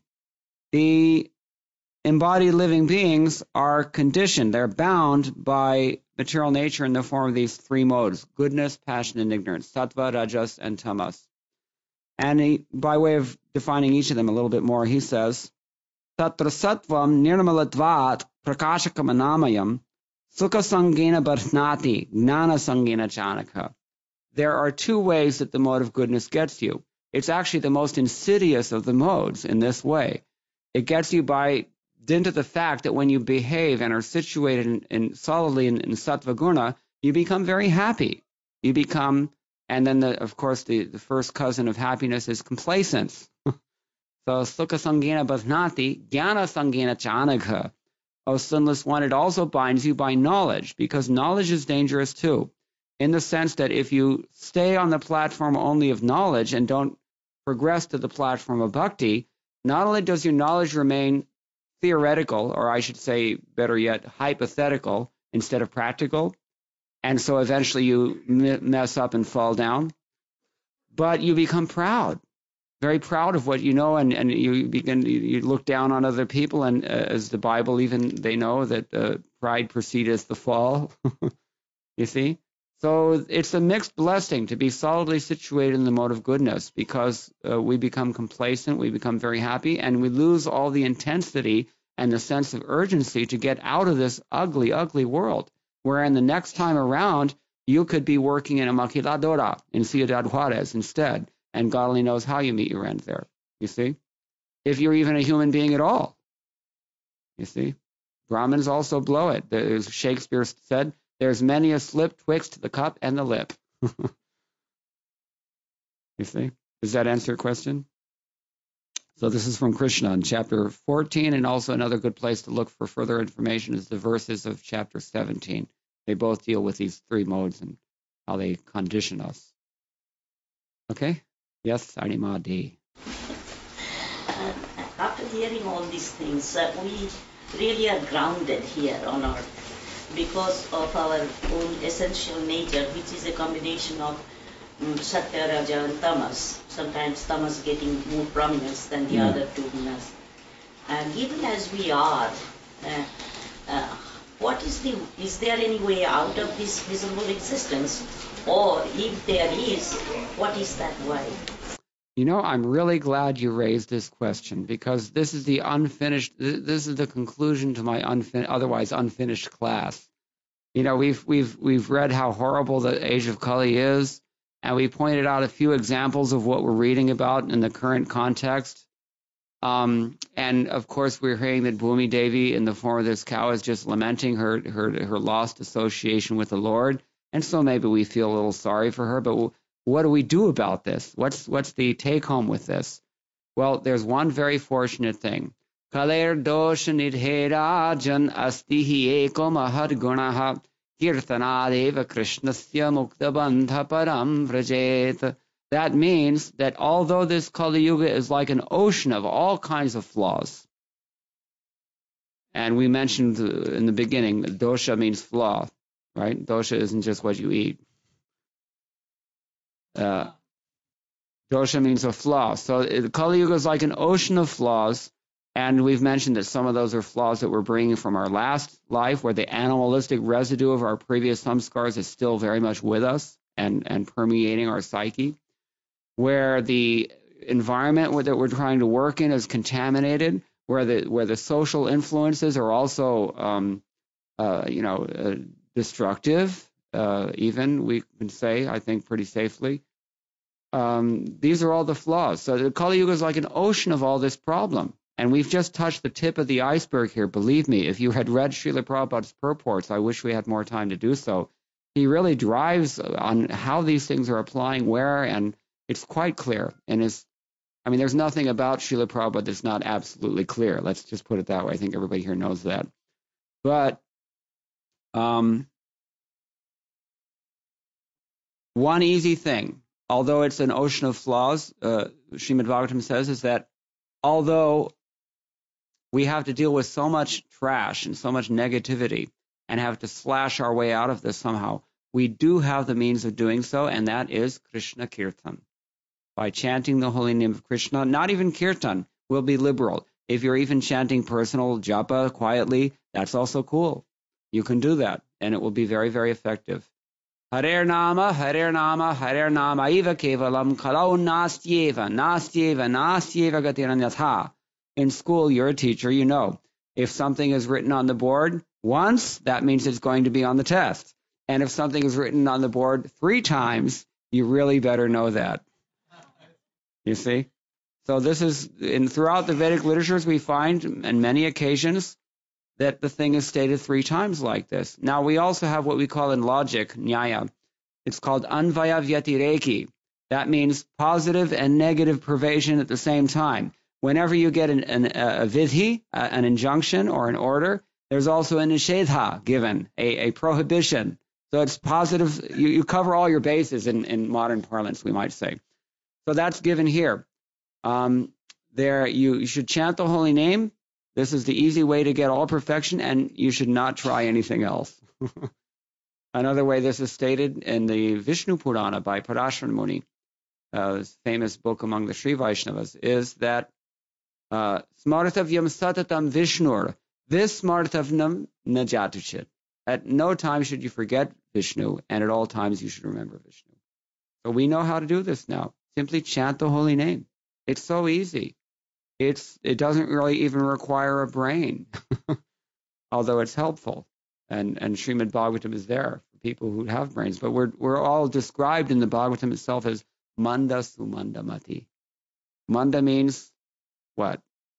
The embodied living beings are conditioned, they're bound by material nature in the form of these three modes, goodness, passion, and ignorance, sattva, rajas, and tamas. And he, by way of defining each of them a little bit more, he says, Tatra sattvam nirmalatvat prakashakam anamayam sukha sangena barhnati gnana sangena chanaka. There are two ways that the mode of goodness gets you. It's actually the most insidious of the modes in this way. It gets you by dint of the fact that when you behave and are situated in, in solidly in, in sattva guna, you become very happy. You become, and then the, of course the, the first cousin of happiness is complacence. So sukha sangena basnati, jnana sangena chanagha. O sinless one, it also binds you by knowledge, because knowledge is dangerous too, in the sense that if you stay on the platform only of knowledge and don't progress to the platform of bhakti, not only does your knowledge remain theoretical, or I should say, better yet, hypothetical instead of practical, and so eventually you mess up and fall down, but you become proud, very proud of what you know, and, and you begin, you look down on other people, and uh, as the Bible even, they know that uh, pride precedeth the fall, you see? So it's a mixed blessing to be solidly situated in the mode of goodness, because uh, we become complacent, we become very happy, and we lose all the intensity and the sense of urgency to get out of this ugly, ugly world, wherein the next time around, you could be working in a maquiladora in Ciudad Juarez instead, and God only knows how you meet your end there, you see? If you're even a human being at all, you see? Brahmins also blow it. As Shakespeare said, there's many a slip twixt the cup and the lip. You see? Does that answer your question? So this is from Krishna in chapter fourteen, and also another good place to look for further information is the verses of chapter seventeen. They both deal with these three modes and how they condition us. Okay? Yes, Animadi. Uh, after hearing all these things, uh, we really are grounded here on earth because of our own essential nature, which is a combination of um, Satya, Raja, and Tamas. Sometimes Tamas getting more prominence than the Mm. other two gunas. And even as we are, uh, uh, what is the? Is there any way out of this miserable existence? Or if there is, what is that way? You know, I'm really glad you raised this question, because this is the unfinished, this is the conclusion to my unfin- otherwise unfinished class. You know, we've we've we've read how horrible the age of Kali is, and we pointed out a few examples of what we're reading about in the current context. Um, and of course, we're hearing that Bhumi Devi, in the form of this cow, is just lamenting her her her lost association with the Lord, and so maybe we feel a little sorry for her. But what do we do about this? What's what's the take home with this? Well, there's one very fortunate thing. Kaler dosha nidhera jan astihi eko mahad gunaha kirtanadeva krishnasya mukta bandha param vrajet. That means that although this Kali Yuga is like an ocean of all kinds of flaws, and we mentioned in the beginning that dosha means flaw, right? Dosha isn't just what you eat. Uh, dosha means a flaw. So the Kali Yuga is like an ocean of flaws, and we've mentioned that some of those are flaws that we're bringing from our last life, where the animalistic residue of our previous samskars is still very much with us and, and permeating our psyche, where the environment that we're trying to work in is contaminated, where the where the social influences are also, um, uh, you know, uh, destructive. Uh, even we can say, I think, pretty safely. Um, these are all the flaws. So the Kali Yuga is like an ocean of all this problem, and we've just touched the tip of the iceberg here. Believe me, if you had read Srila Prabhupada's purports, I wish we had more time to do so. He really drives on how these things are applying where, and it's quite clear in his I mean, there's nothing about Srila Prabhupada that's not absolutely clear. Let's just put it that way. I think everybody here knows that. But um, one easy thing, although it's an ocean of flaws, uh, Srimad Bhagavatam says, is that although we have to deal with so much trash and so much negativity and have to slash our way out of this somehow, we do have the means of doing so, and that is Krishna Kirtan. By chanting the holy name of Krishna, not even Kirtan, will be liberal. If you're even chanting personal japa quietly, that's also cool. You can do that, and it will be very, very effective. Harer Nama, Harer Nama, Harer Nama, Eva Kevalam, Kalau Nastyeva, Nastyeva, Nastyeva Gatiranyatha. In school, you're a teacher, you know. If something is written on the board once, that means it's going to be on the test. And if something is written on the board three times, you really better know that. You see? So this is, in throughout the Vedic literatures, we find on many occasions that the thing is stated three times like this. Now, we also have what we call in logic, nyaya. It's called anvaya vyatireki. That means positive and negative pervasion at the same time. Whenever you get an, an, a vidhi, an injunction or an order, there's also a nishedha given, a, a prohibition. So it's positive. You, you cover all your bases in, in modern parlance, we might say. So that's given here. Um, there, you, you should chant the holy name. This is the easy way to get all perfection, and you should not try anything else. Another way this is stated in the Vishnu Purana by Parashara Muni, uh, this famous book among the Sri Vaishnavas, is that uh, Smartavyam satatam Vishnur, Vismartavnam najatuchit. At no time should you forget Vishnu, and at all times you should remember Vishnu. So we know how to do this now. Simply chant the holy name. It's so easy. It's it doesn't really even require a brain, although it's helpful. And and Srimad Bhagavatam is there for people who have brains. But we're we're all described in the Bhagavatam itself as manda sumanda mati. Manda means what?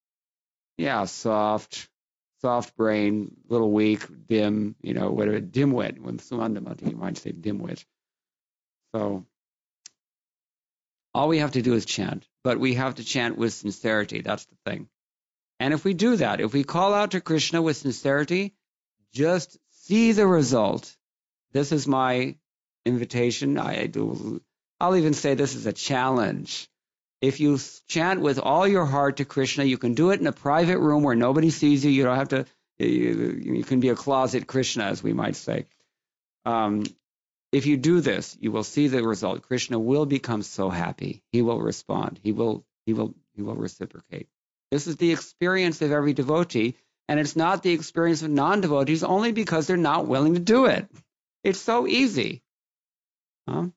Yeah, soft, soft brain, little weak, dim, you know, whatever, dimwit. When sumanda mati, you might say dimwit. So all we have to do is chant, but we have to chant with sincerity. That's the thing. And if we do that, if we call out to Krishna with sincerity, just see the result. This is my invitation. I do. I'll even say this is a challenge. If you chant with all your heart to Krishna, you can do it in a private room where nobody sees you. You don't have to. You, you can be a closet Krishna, as we might say. Um, If you do this, you will see the result. Krishna will become so happy. He will respond. He will, he will, he will reciprocate. This is the experience of every devotee, and it's not the experience of non-devotees only because they're not willing to do it. It's so easy. Huh?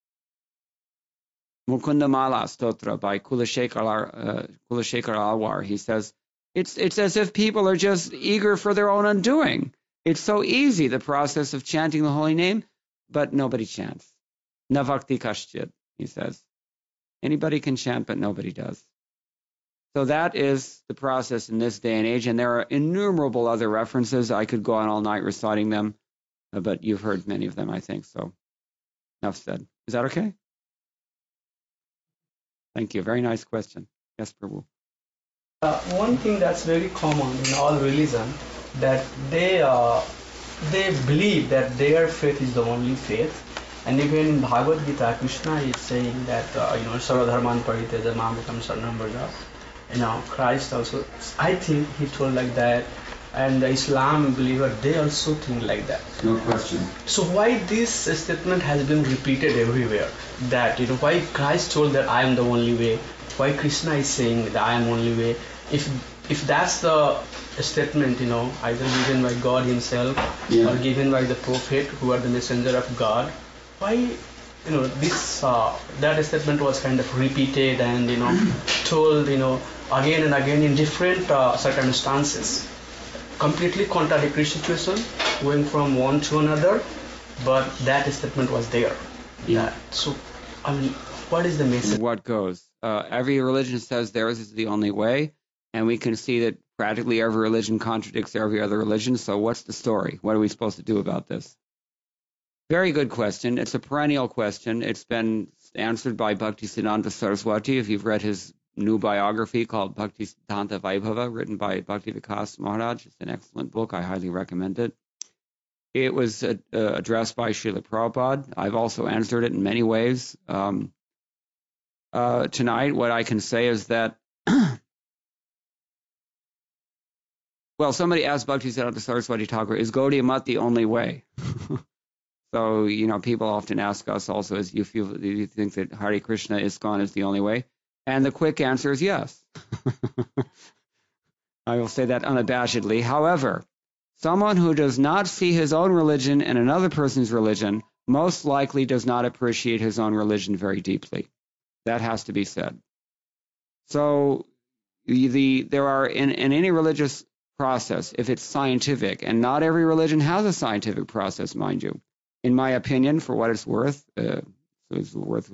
Mukunda Mala Stotra by Kulashekar, uh, Kulashekar Alwar. He says, it's, it's as if people are just eager for their own undoing. It's so easy, the process of chanting the holy name. But nobody chants. Navakti kashchit, he says. Anybody can chant, but nobody does. So that is the process in this day and age, and there are innumerable other references. I could go on all night reciting them, but you've heard many of them, I think. So enough said. Is that okay? Thank you. Very nice question. Yes, Prabhu. Uh, one thing that's very common in all religion, that they uh, they believe that their faith is the only faith, and even in Bhagavad Gita, Krishna is saying that uh, you know Sarvadharman Pariteja Mamekam Saranam Vraja. You know, Christ also, I think he told like that, and the Islam believer, they also think like that. No question. So why this statement has been repeated everywhere? That you know why Christ told that I am the only way. Why Krishna is saying that I am only way? If if that's the statement, you know, either given by God himself yeah. or given by the prophet who are the messenger of God, why, you know, this, uh, that statement was kind of repeated and, you know, told, you know, again and again in different uh, circumstances. Completely contradictory situation, going from one to another, but that statement was there. Yeah. That, so, I mean, what is the message? What goes? Uh, every religion says theirs is the only way, and we can see that practically every religion contradicts every other religion, so what's the story? What are we supposed to do about this? Very good question. It's a perennial question. It's been answered by Bhaktisiddhanta Saraswati. If you've read his new biography called Bhakti Siddhanta Vaibhava, written by Bhakti Vikas Maharaj. It's an excellent book. I highly recommend it. It was uh, uh, addressed by Srila Prabhupada. I've also answered it in many ways. Um, uh, tonight, what I can say is that, well, somebody asked Bhaktisiddhanta Saraswati Thakur, is Gaudiya Mat the only way? So, you know, people often ask us also, as you feel, do you think that Hare Krishna ISKCON is the only way? And the quick answer is yes. I will say that unabashedly. However, someone who does not see his own religion in another person's religion most likely does not appreciate his own religion very deeply. That has to be said. So the there are, in, in any religious process, if it's scientific, and not every religion has a scientific process, mind you. In my opinion, for what it's worth, uh, so it's worth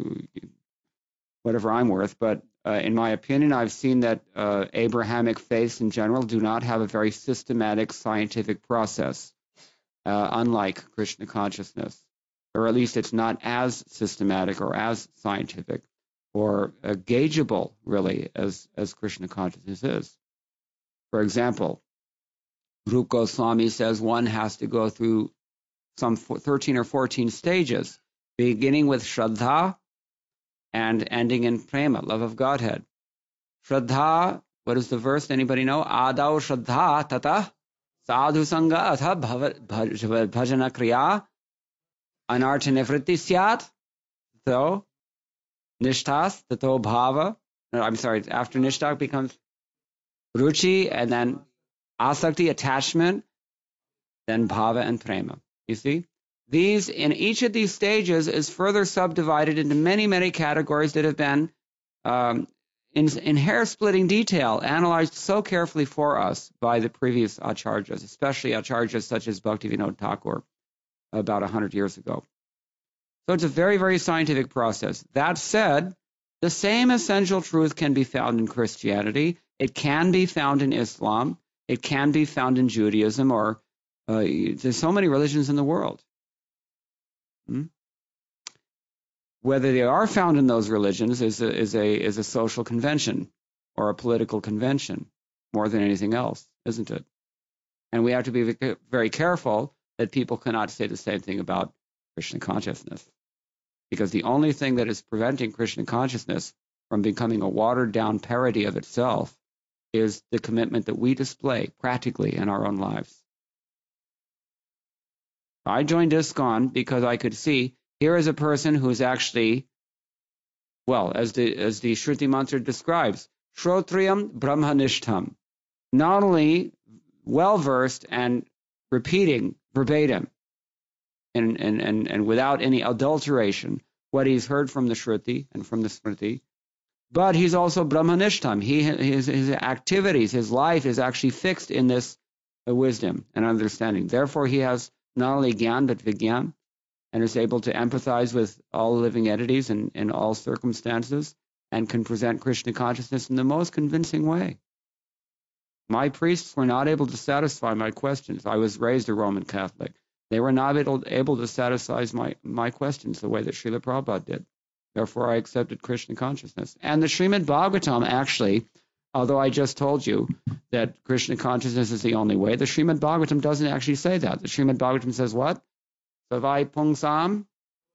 whatever I'm worth, but uh, in my opinion, I've seen that uh, Abrahamic faiths in general do not have a very systematic scientific process, uh, unlike Krishna consciousness, or at least it's not as systematic or as scientific or uh, gaugeable, really, as, as Krishna consciousness is. For example, Rupa Goswami says one has to go through some thirteen or fourteen stages, beginning with Shraddha and ending in Prema, love of Godhead. Shraddha, what is the verse? Anybody know? Adau Shraddha tata sadhu sangha atha bhajana kriya anartha nivritti syat. So, nishtas tato bhava. No, I'm sorry, after nishta becomes ruchi, and then asakti, attachment, then bhava and prema. You see? These, in each of these stages, is further subdivided into many, many categories that have been, um, in, in hair-splitting detail, analyzed so carefully for us by the previous acharyas, especially acharyas such as Bhaktivinoda Thakur about one hundred years ago. So it's a very, very scientific process. That said, the same essential truth can be found in Christianity. It can be found in Islam. It can be found in Judaism, or uh, there's so many religions in the world. Hmm? Whether they are found in those religions is a, is a is a social convention or a political convention more than anything else, isn't it? And we have to be very careful that people cannot say the same thing about Krishna consciousness, because the only thing that is preventing Krishna consciousness from becoming a watered-down parody of itself is the commitment that we display practically in our own lives. I joined ISKCON because I could see here is a person who is actually, well, as the as the Shruti mantra describes, Shrotriyam Brahmanishtam, not only well-versed and repeating verbatim and, and, and, and without any adulteration what he's heard from the Shruti and from the Smriti, but he's also Brahmanishtam. He, his, his activities, his life is actually fixed in this uh, wisdom and understanding. Therefore, he has not only Gyan, but Vigyan, and is able to empathize with all living entities in, in all circumstances, and can present Krishna consciousness in the most convincing way. My priests were not able to satisfy my questions. I was raised a Roman Catholic. They were not able, able to satisfy my, my questions the way that Srila Prabhupada did. Therefore, I accepted Krishna consciousness. And the Srimad Bhagavatam, actually, although I just told you that Krishna consciousness is the only way, the Srimad Bhagavatam doesn't actually say that. The Srimad Bhagavatam says what? Savai Pungsam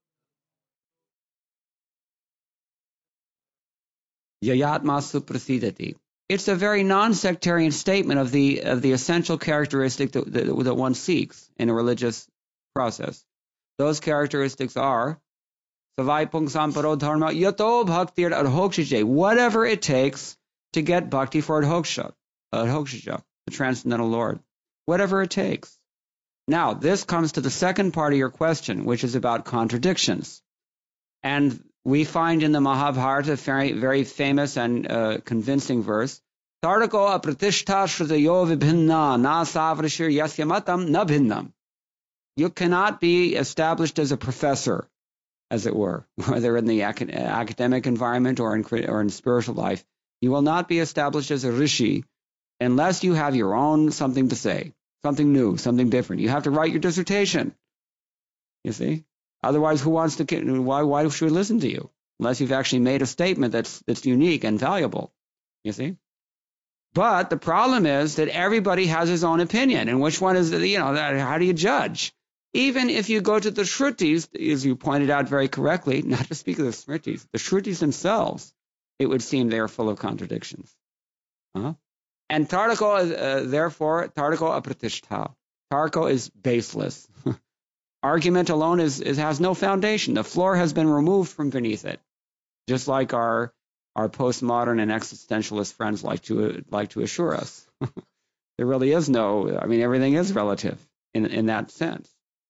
Yayatma Suprasidati. It's a very non-sectarian statement of the of the essential characteristic that, that, that one seeks in a religious process. Those characteristics are Savai Pungsam Paro Dharma Yato Bhaktir Adhokshije. Whatever it takes to get bhakti for Adhoksha, Adhokshija, the Transcendental Lord. Whatever it takes. Now, this comes to the second part of your question, which is about contradictions. And we find in the Mahabharata a very, very famous and uh, convincing verse, Tardako apratishta shrutayo vibhinna na savrishir yasyamatam na bhinnam. You cannot be established as a professor, as it were, whether in the acad- academic environment or in, or in spiritual life. You will not be established as a rishi unless you have your own something to say, something new, something different. You have to write your dissertation, you see. Otherwise, who wants to? Why? Why should we listen to you? Unless you've actually made a statement that's that's unique and valuable. You see? But the problem is that everybody has his own opinion, and which one is, the, you know, that, how do you judge? Even if you go to the Shrutis, as you pointed out very correctly, not to speak of the Smritis, the Shrutis themselves, it would seem they are full of contradictions. Uh-huh. And Tarko, uh, therefore, Tarko apratishta. Tarko is baseless. Argument alone is, is has no foundation. The floor has been removed from beneath it, just like our our postmodern and existentialist friends like to like to assure us. There really is no. I mean, everything is relative in in that sense.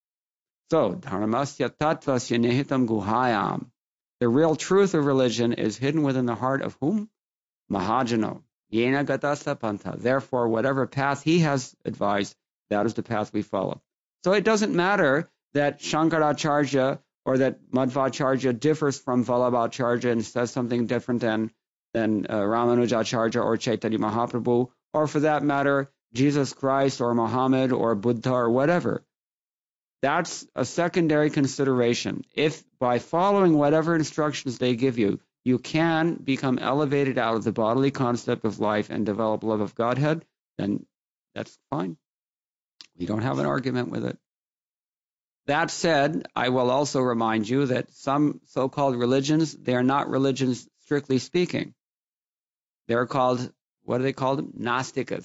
So, dharmasya tattvasya nihitam guhayam. The real truth of religion is hidden within the heart of whom? Mahajano. Yena gatasa panta. Therefore, whatever path he has advised, that is the path we follow. So it doesn't matter that Shankaracharya or that Madhvacharya differs from Vallabhacharya and says something different than, than uh, Ramanujacharya or Chaitanya Mahaprabhu, or for that matter, Jesus Christ or Muhammad or Buddha or whatever. That's a secondary consideration. If by following whatever instructions they give you, you can become elevated out of the bodily concept of life and develop love of Godhead, then that's fine. We don't have an argument with it. That said, I will also remind you that some so-called religions, they are not religions strictly speaking. They're called, what are they called? Nastikas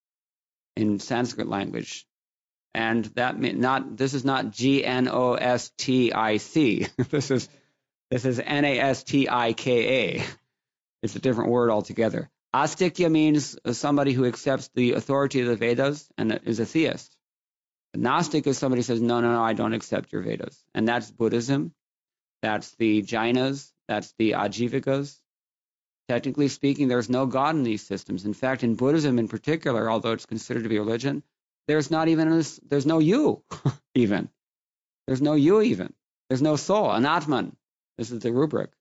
in Sanskrit language. And that mean not this is not G N O S T I C. This is this is N A S T I K A. It's a different word altogether. Astikya means somebody who accepts the authority of the Vedas and is a theist. A Gnostic is somebody who says, no, no, no, I don't accept your Vedas. And that's Buddhism. That's the Jainas. That's the Ajivikas. Technically speaking, there's no God in these systems. In fact, in Buddhism in particular, although it's considered to be a religion, there's not even, a, there's no you, even. There's no you even. There's no soul, anatman. This is the rubric.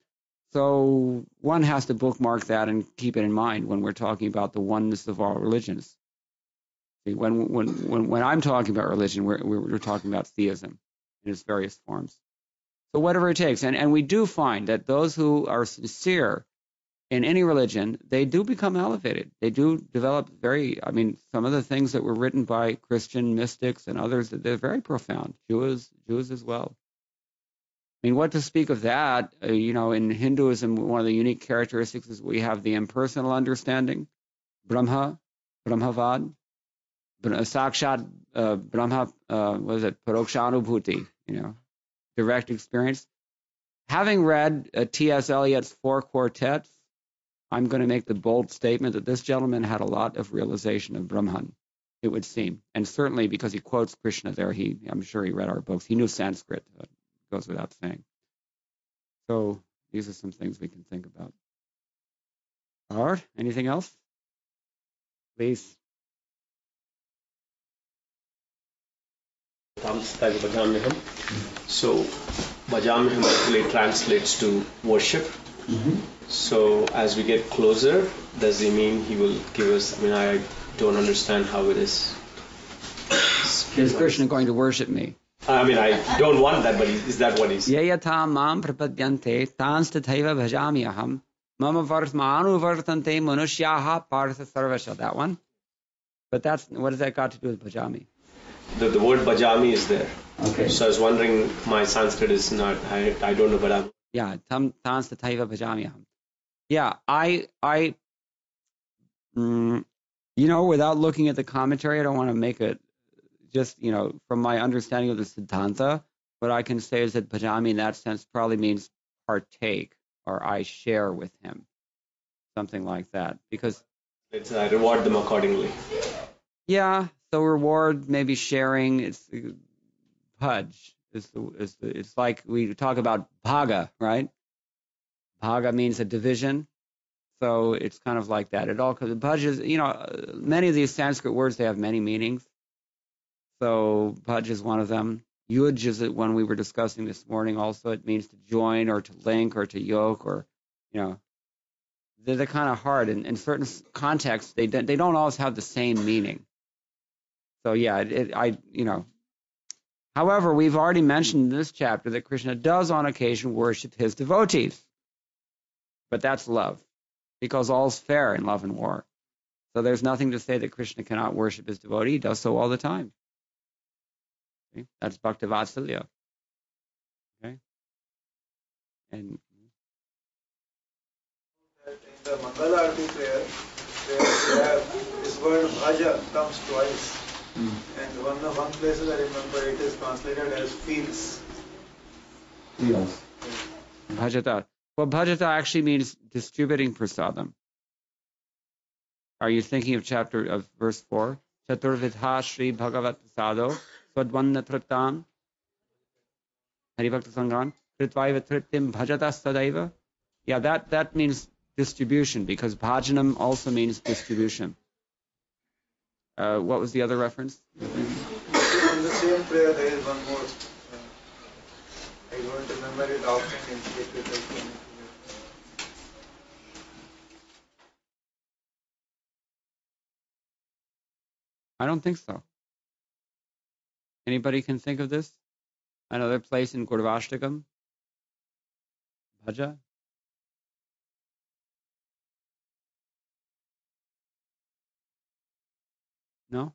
So one has to bookmark that and keep it in mind when we're talking about the oneness of all religions. See, when, when, when, when I'm talking about religion, we're, we're talking about theism in its various forms. So whatever it takes. And, and we do find that those who are sincere in any religion, they do become elevated. They do develop very, I mean, some of the things that were written by Christian mystics and others, they're very profound. Jews, Jews as well. I mean, what to speak of that? Uh, you know, in Hinduism, one of the unique characteristics is we have the impersonal understanding, Brahma, Brahmavad, Sakshat, uh, Brahma, uh, what is it, Parokshanubhuti, you know, direct experience. Having read uh, T S Eliot's Four Quartets, I'm going to make the bold statement that this gentleman had a lot of realization of Brahman, it would seem. And certainly because he quotes Krishna there, he, I'm sure he read our books. He knew Sanskrit, uh, goes without saying. So these are some things we can think about. All right, anything else? Please. So, Bhajamiham actually translates to worship. Mm-hmm. So, as we get closer, does he mean he will give us? I mean, I don't understand how it is. Is Krishna going to worship me? I mean, I don't want that, but is that what he's? Yayatam mam prapadyante tanstataiva bhajamiham mama vartmanu vartante manushyaha partha sarvasha. That one. But that's what does that got to do with bhajami? The, the word bhajami is there. Okay. So I was wondering, my Sanskrit is not, I, I don't know, but I'm... Yeah, tam tanstataiva bhajamiham. Yeah, I, I, mm, you know, without looking at the commentary, I don't want to make it, just, you know, from my understanding of the Siddhanta, what I can say is that bhajami in that sense probably means partake, or I share with him, something like that, because... It's, I reward them accordingly. Yeah, so reward, maybe sharing, it's bhaj. Is the, is the, it's like we talk about bhaga, right? Bhaga means a division. So it's kind of like that. It all comes, bhaj is, you know, many of these Sanskrit words, they have many meanings. So bhaj is one of them. Yuj is one we were discussing this morning also. It means to join or to link or to yoke or, you know, they're, they're kind of hard. In, in certain contexts, they, they don't always have the same meaning. So yeah, it, it, I, you know, however, we've already mentioned in this chapter that Krishna does on occasion worship his devotees. But that's love. because all's fair in love and war. So there's nothing to say that Krishna cannot worship his devotee. He does so all the time. Okay? That's Bhaktivatsalya. Okay? And In the Mangala Arati prayer, where we have this word bhaja comes twice. Mm. And one of one places I remember it is translated as feels. Feels. Yeah. Bhajata. Well, bhajata actually means distributing prasadam. Are you thinking of chapter of verse four? Chaturvidha Shri Bhagavat Prasado Swadvanna Triptam Haribhakta Sangan Tritvaiva Triptim Bhajata Sadaiva. Yeah, that, that means distribution, because bhajanam also means distribution. Uh, what was the other reference? In the same prayer there is one more. I don't remember it often in sacred. I don't think so. Anybody can think of this? Another place in Gurvashtakam? Bhaja? No?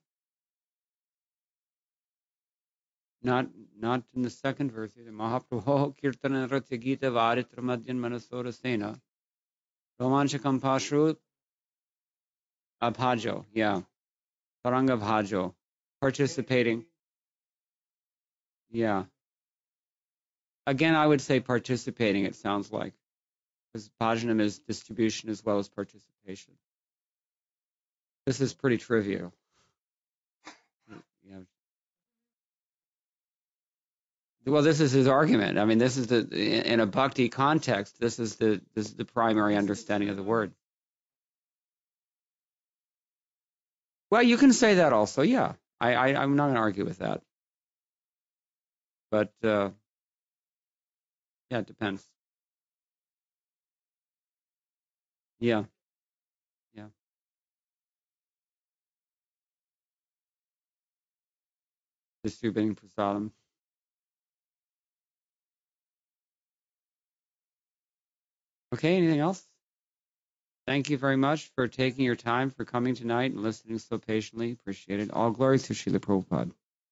Not not in the second verse either. Mahaprabho Kirtana Ratya Gita Varitra Madhyan Manasora Sena. Romanchakam Pashru Abhajo. Yeah. Taranga Bhajo. Participating. Yeah. Again, I would say participating, it sounds like. Because bhajanam is distribution as well as participation. This is pretty trivial. Yeah. Well, this is his argument. I mean, this is the in a bhakti context. This is the this is the primary understanding of the word. Well, you can say that also. Yeah, I, I I'm not going to argue with that. But uh, yeah, it depends. Yeah, yeah. Distributing prasadam. Okay, anything else? Thank you very much for taking your time, for coming tonight and listening so patiently. Appreciate it. All glories to Srila Prabhupada.